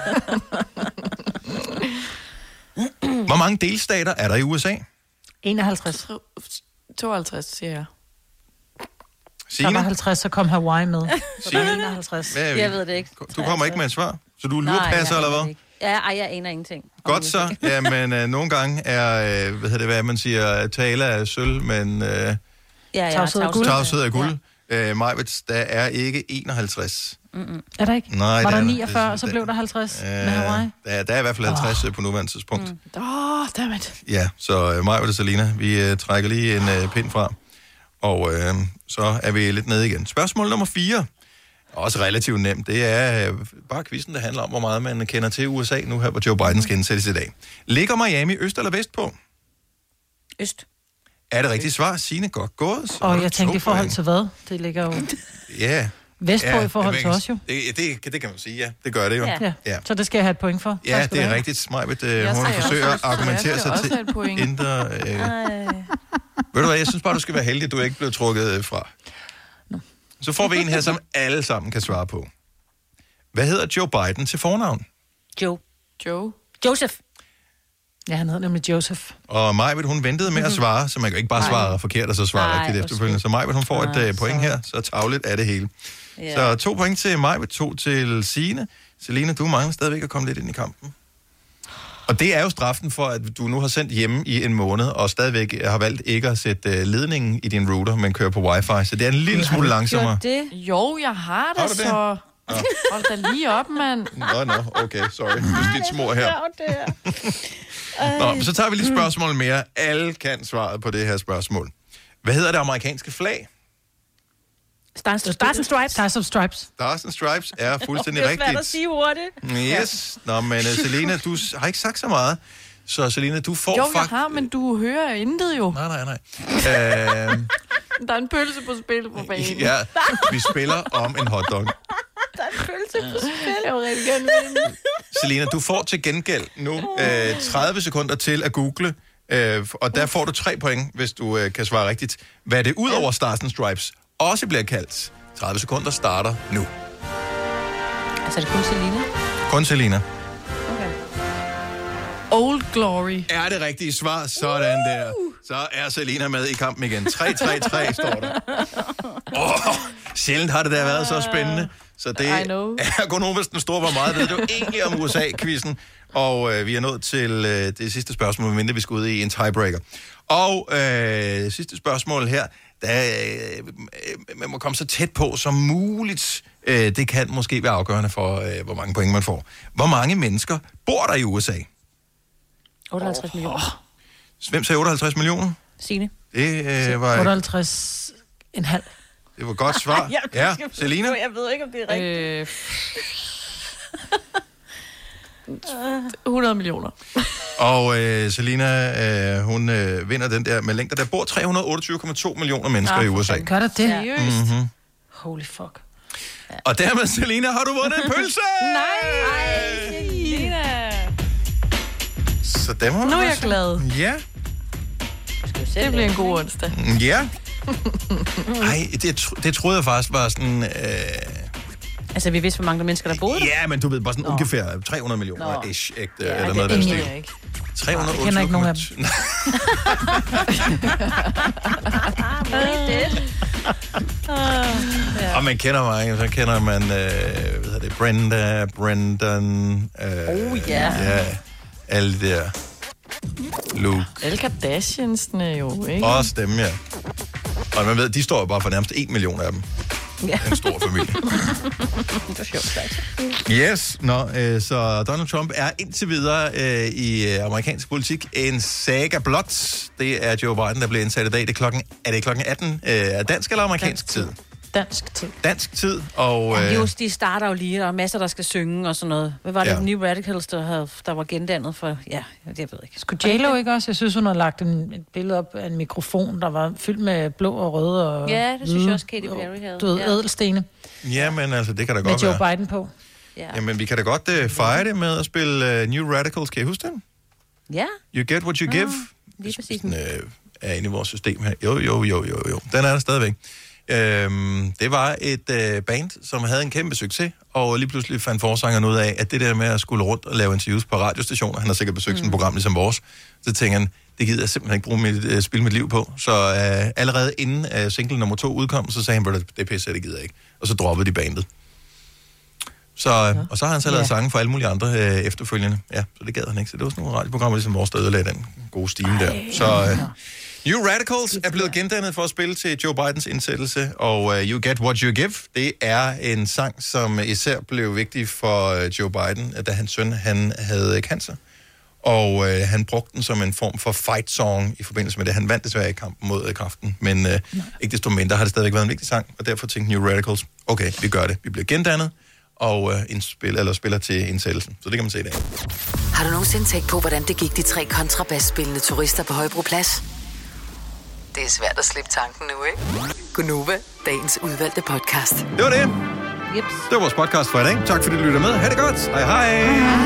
Hvor mange delstater er der i U S A? enoghalvtreds. tooghalvtreds, siger jeg. Der var halvtreds, så kom Hawaii med. Så Signe? der er enoghalvtreds. Hvad er vi? Jeg ved det ikke. Du kommer ikke med et svar? Så du er Nej, lurepasser, jeg eller ved hvad? det ikke. Ja, ej, jeg aner ingenting. Godt så. Jamen, øh, nogle gange er, øh, hvad hedder det, hvad man siger, tale af sølv, men øh, Ja, ja, Tavshed er guld. tavshed er guld. Ja. Øh, Majvits, der er ikke enoghalvtreds. Mm-mm. Er der ikke? Nej, var der er niogfyrre, det- så blev der halvtreds Øh, med Hawaii? Der, der er i hvert fald halvtreds oh. på nuværende tidspunkt. Mm. Åh, oh, dammit. Ja, så øh, Majvits og Selina, vi øh, trækker lige en øh, pind fra, og øh, så er vi lidt nede igen. Spørgsmål nummer fire. Også relativt nemt. Det er øh, bare quizzen, der handler om, hvor meget man kender til U S A nu her, hvor Joe Biden skal indsættes i dag. Ligger Miami øst eller vest på? Øst. Er det rigtigt svar? Signe, godt gået. Så har Og du jeg tænkte to i forhold point. til hvad? Det ligger jo Ja. vestpå Ja, i forhold jeg til ved os jo. Det, det, det kan man sige, ja. Det gør det jo. Ja. Ja. Så det skal jeg have et point for. Ja, Tak skal det du er have. rigtigt. Majbet, øh, Jeg hun sagde forsøger også, at argumentere jeg skal sig også til have et point. indre... Øh... Ved du hvad, jeg synes bare, du skal være heldig, at du ikke blev trukket øh, fra. Så får vi en her, som alle sammen kan svare på. Hvad hedder Joe Biden til fornavn? Joe. Joe. Joseph. Ja, han hedder nemlig Joseph. Og Majbet, hun ventede med at svare, så man kan ikke bare svare forkert og så svare Nej, rigtigt hvor efterfølgende. Så Majbet, hun får et Nej, øh, point her, så tavligt er det hele. Ja. Så to point til Majbet, to til Signe. Selina, du mangler stadigvæk at komme lidt ind i kampen. Og det er jo straffen for, at du nu har sendt hjemme i en måned, og stadigvæk har valgt ikke at sætte uh, ledningen i din router, men kører på wifi. Så det er en lille smule langsommere. Det? Jo, jeg har det, Har du det? så... Nå. Hold da lige op, mand. Nå, nå, okay, sorry. Justitsmor her. Nå, men så tager vi lige et spørgsmål mere. Alle kan svaret på det her spørgsmål. Hvad hedder det amerikanske flag? Stars, Stars and Stripes. Stars and Stripes. Stars and Stripes er fuldstændig Det er svært at rigtigt. sige hurtigt. Yes. Nå, men uh, Selina, du s- har ikke sagt så meget. Så Selina, du får Jo, jeg faktisk... har, men du hører intet jo. Nej, nej, nej. Uh, Der er en pølse på spil på banen. ja, vi spiller om en hotdog. Der er en følelse på spil. Jeg vil rigtig gerne vinde. Selina, du får til gengæld nu uh, tredive sekunder til at google, uh, og der får du tre point, hvis du uh, kan svare rigtigt. Hvad det ud over Stars and Stripes også bliver kaldt. tredive sekunder starter nu. Altså, er det kun Selina? Kun Selina. Old Glory. Er det rigtige svar? Sådan der. Så er Selina med i kampen igen. tre tre tre står der. Oh, sjældent har det da været så spændende. Så det I know. er kun nogen, hvis den store, hvor meget ved du egentlig om U S A-quizzen. Og øh, vi er nået til øh, det sidste spørgsmål, medmindre vi skal ud i en tiebreaker. Og øh, sidste spørgsmål her, der, øh, man må komme så tæt på som muligt. Øh, det kan måske være afgørende for, øh, hvor mange point man får. Hvor mange mennesker bor der i U S A? otteoghalvtreds millioner. Hvem sagde otteoghalvtreds millioner? Signe. Det øh, var otteoghalvtreds en halv. det var et godt svar. Ja, Selina? Jeg ved ikke, om det er rigtigt. Øh, hundrede millioner. Og øh, Selina, øh, hun øh, vinder den der med længder. Der bor tre hundrede otteogtyve komma to millioner mennesker i U S A. Gør der det? Seriøst? Mm-hmm. Holy fuck. Og dermed, Selina, har du vundet en pølse! Nej, Selina. Så dem har du Nu er jeg altså- glad. Ja. Det bliver en god onsdag. Ja. Ej, det, tro- det troede jeg faktisk var sådan... Øh, Altså, vi vidste, hvor mange der mennesker, der boede der. ja, men du ved, bare sådan ungefær tre hundrede millioner Nå. ish, ægte, Ja, eller det noget af den ingen stil. jeg ikke. tre hundrede Jeg kender ikke nogen af dem. Og man kender mig, så kender man, øh, hvad hedder det, Brenda, Brendan, øh, Oh, ja. ja, alle de der, Luke, Alle Kardashiansene jo, ikke? også dem, ja. Og man ved, de står jo bare for nærmest en million af dem. Ja. En stor familie. Det var sjovt sagt. Yes, Nå, øh, så Donald Trump er indtil videre øh, i øh, amerikansk politik en saga blot. Det er Joe Biden, der bliver indsat i dag. Det er, klokken, er det klokken atten øh, dansk eller amerikansk tid? Dansk tid. Dansk tid, og... Ja, øh, just, de starter jo lige, og masser, der skal synge og sådan noget. Hvad var det, Ja. New Radicals, der, havde, der var gendannet for... Ja, jeg ved ikke. Skulle J-Lo ikke også? Jeg synes, hun havde lagt en, et billede op af en mikrofon, der var fyldt med blå og røde og... Ja, det synes jeg også, Katy Perry havde. Du ved, Ja. ædelstene. ja, men altså, det kan da Med godt Joe være. Biden på. Ja. Jamen, vi kan da godt uh, fejre det med at spille uh, New Radicals. Kan I huske den? Ja. You get what you give. Lige præcis. Den øh, er inde i vores system her. Jo, jo, jo, jo, jo. Den er der stadigvæk. Øhm, det var et øh, band, som havde en kæmpe succes, og lige pludselig fandt forsangeren ud af, at det der med at skulle rundt og lave interviews på radiostationer, han har sikkert besøgt mm. sådan et program ligesom vores, så tænker han, det gider jeg simpelthen ikke bruge mit, øh, spille mit liv på. Så øh, allerede inden øh, single nummer to udkom, så sagde han, at det pisse, det gider jeg ikke. Og så droppede de bandet. Så, øh, og så har han så lavet Ja. sange for alle mulige andre øh, efterfølgende. Ja, så det gad han ikke. Så det var sådan nogle radioprogrammer, ligesom vores, der ødelagde den gode stime der. Så øh, New Radicals er blevet gendannet for at spille til Joe Bidens indsættelse, og uh, You Get What You Give, det er en sang, som især blev vigtig for uh, Joe Biden, da hans søn han havde cancer. Og uh, han brugte den som en form for fight song i forbindelse med det. Han vandt desværre i kampen mod uh, kræften, men uh, ikke desto mindre har det stadigvæk været en vigtig sang, og derfor tænkte New Radicals, okay, vi gør det. Vi bliver gendannet og uh, indspil, eller spiller til indsættelsen. Så det kan man se i dag. Har du nogensinde tænkt på, hvordan det gik de tre kontrabasspillende turister på Højbroplads? Det er svært at slippe tanken nu, ikke? Gunova, dagens udvalgte podcast. Det var det. Yep. Det var vores podcast for i dag. Tak fordi du lytter med. Ha' det godt. Hej hej.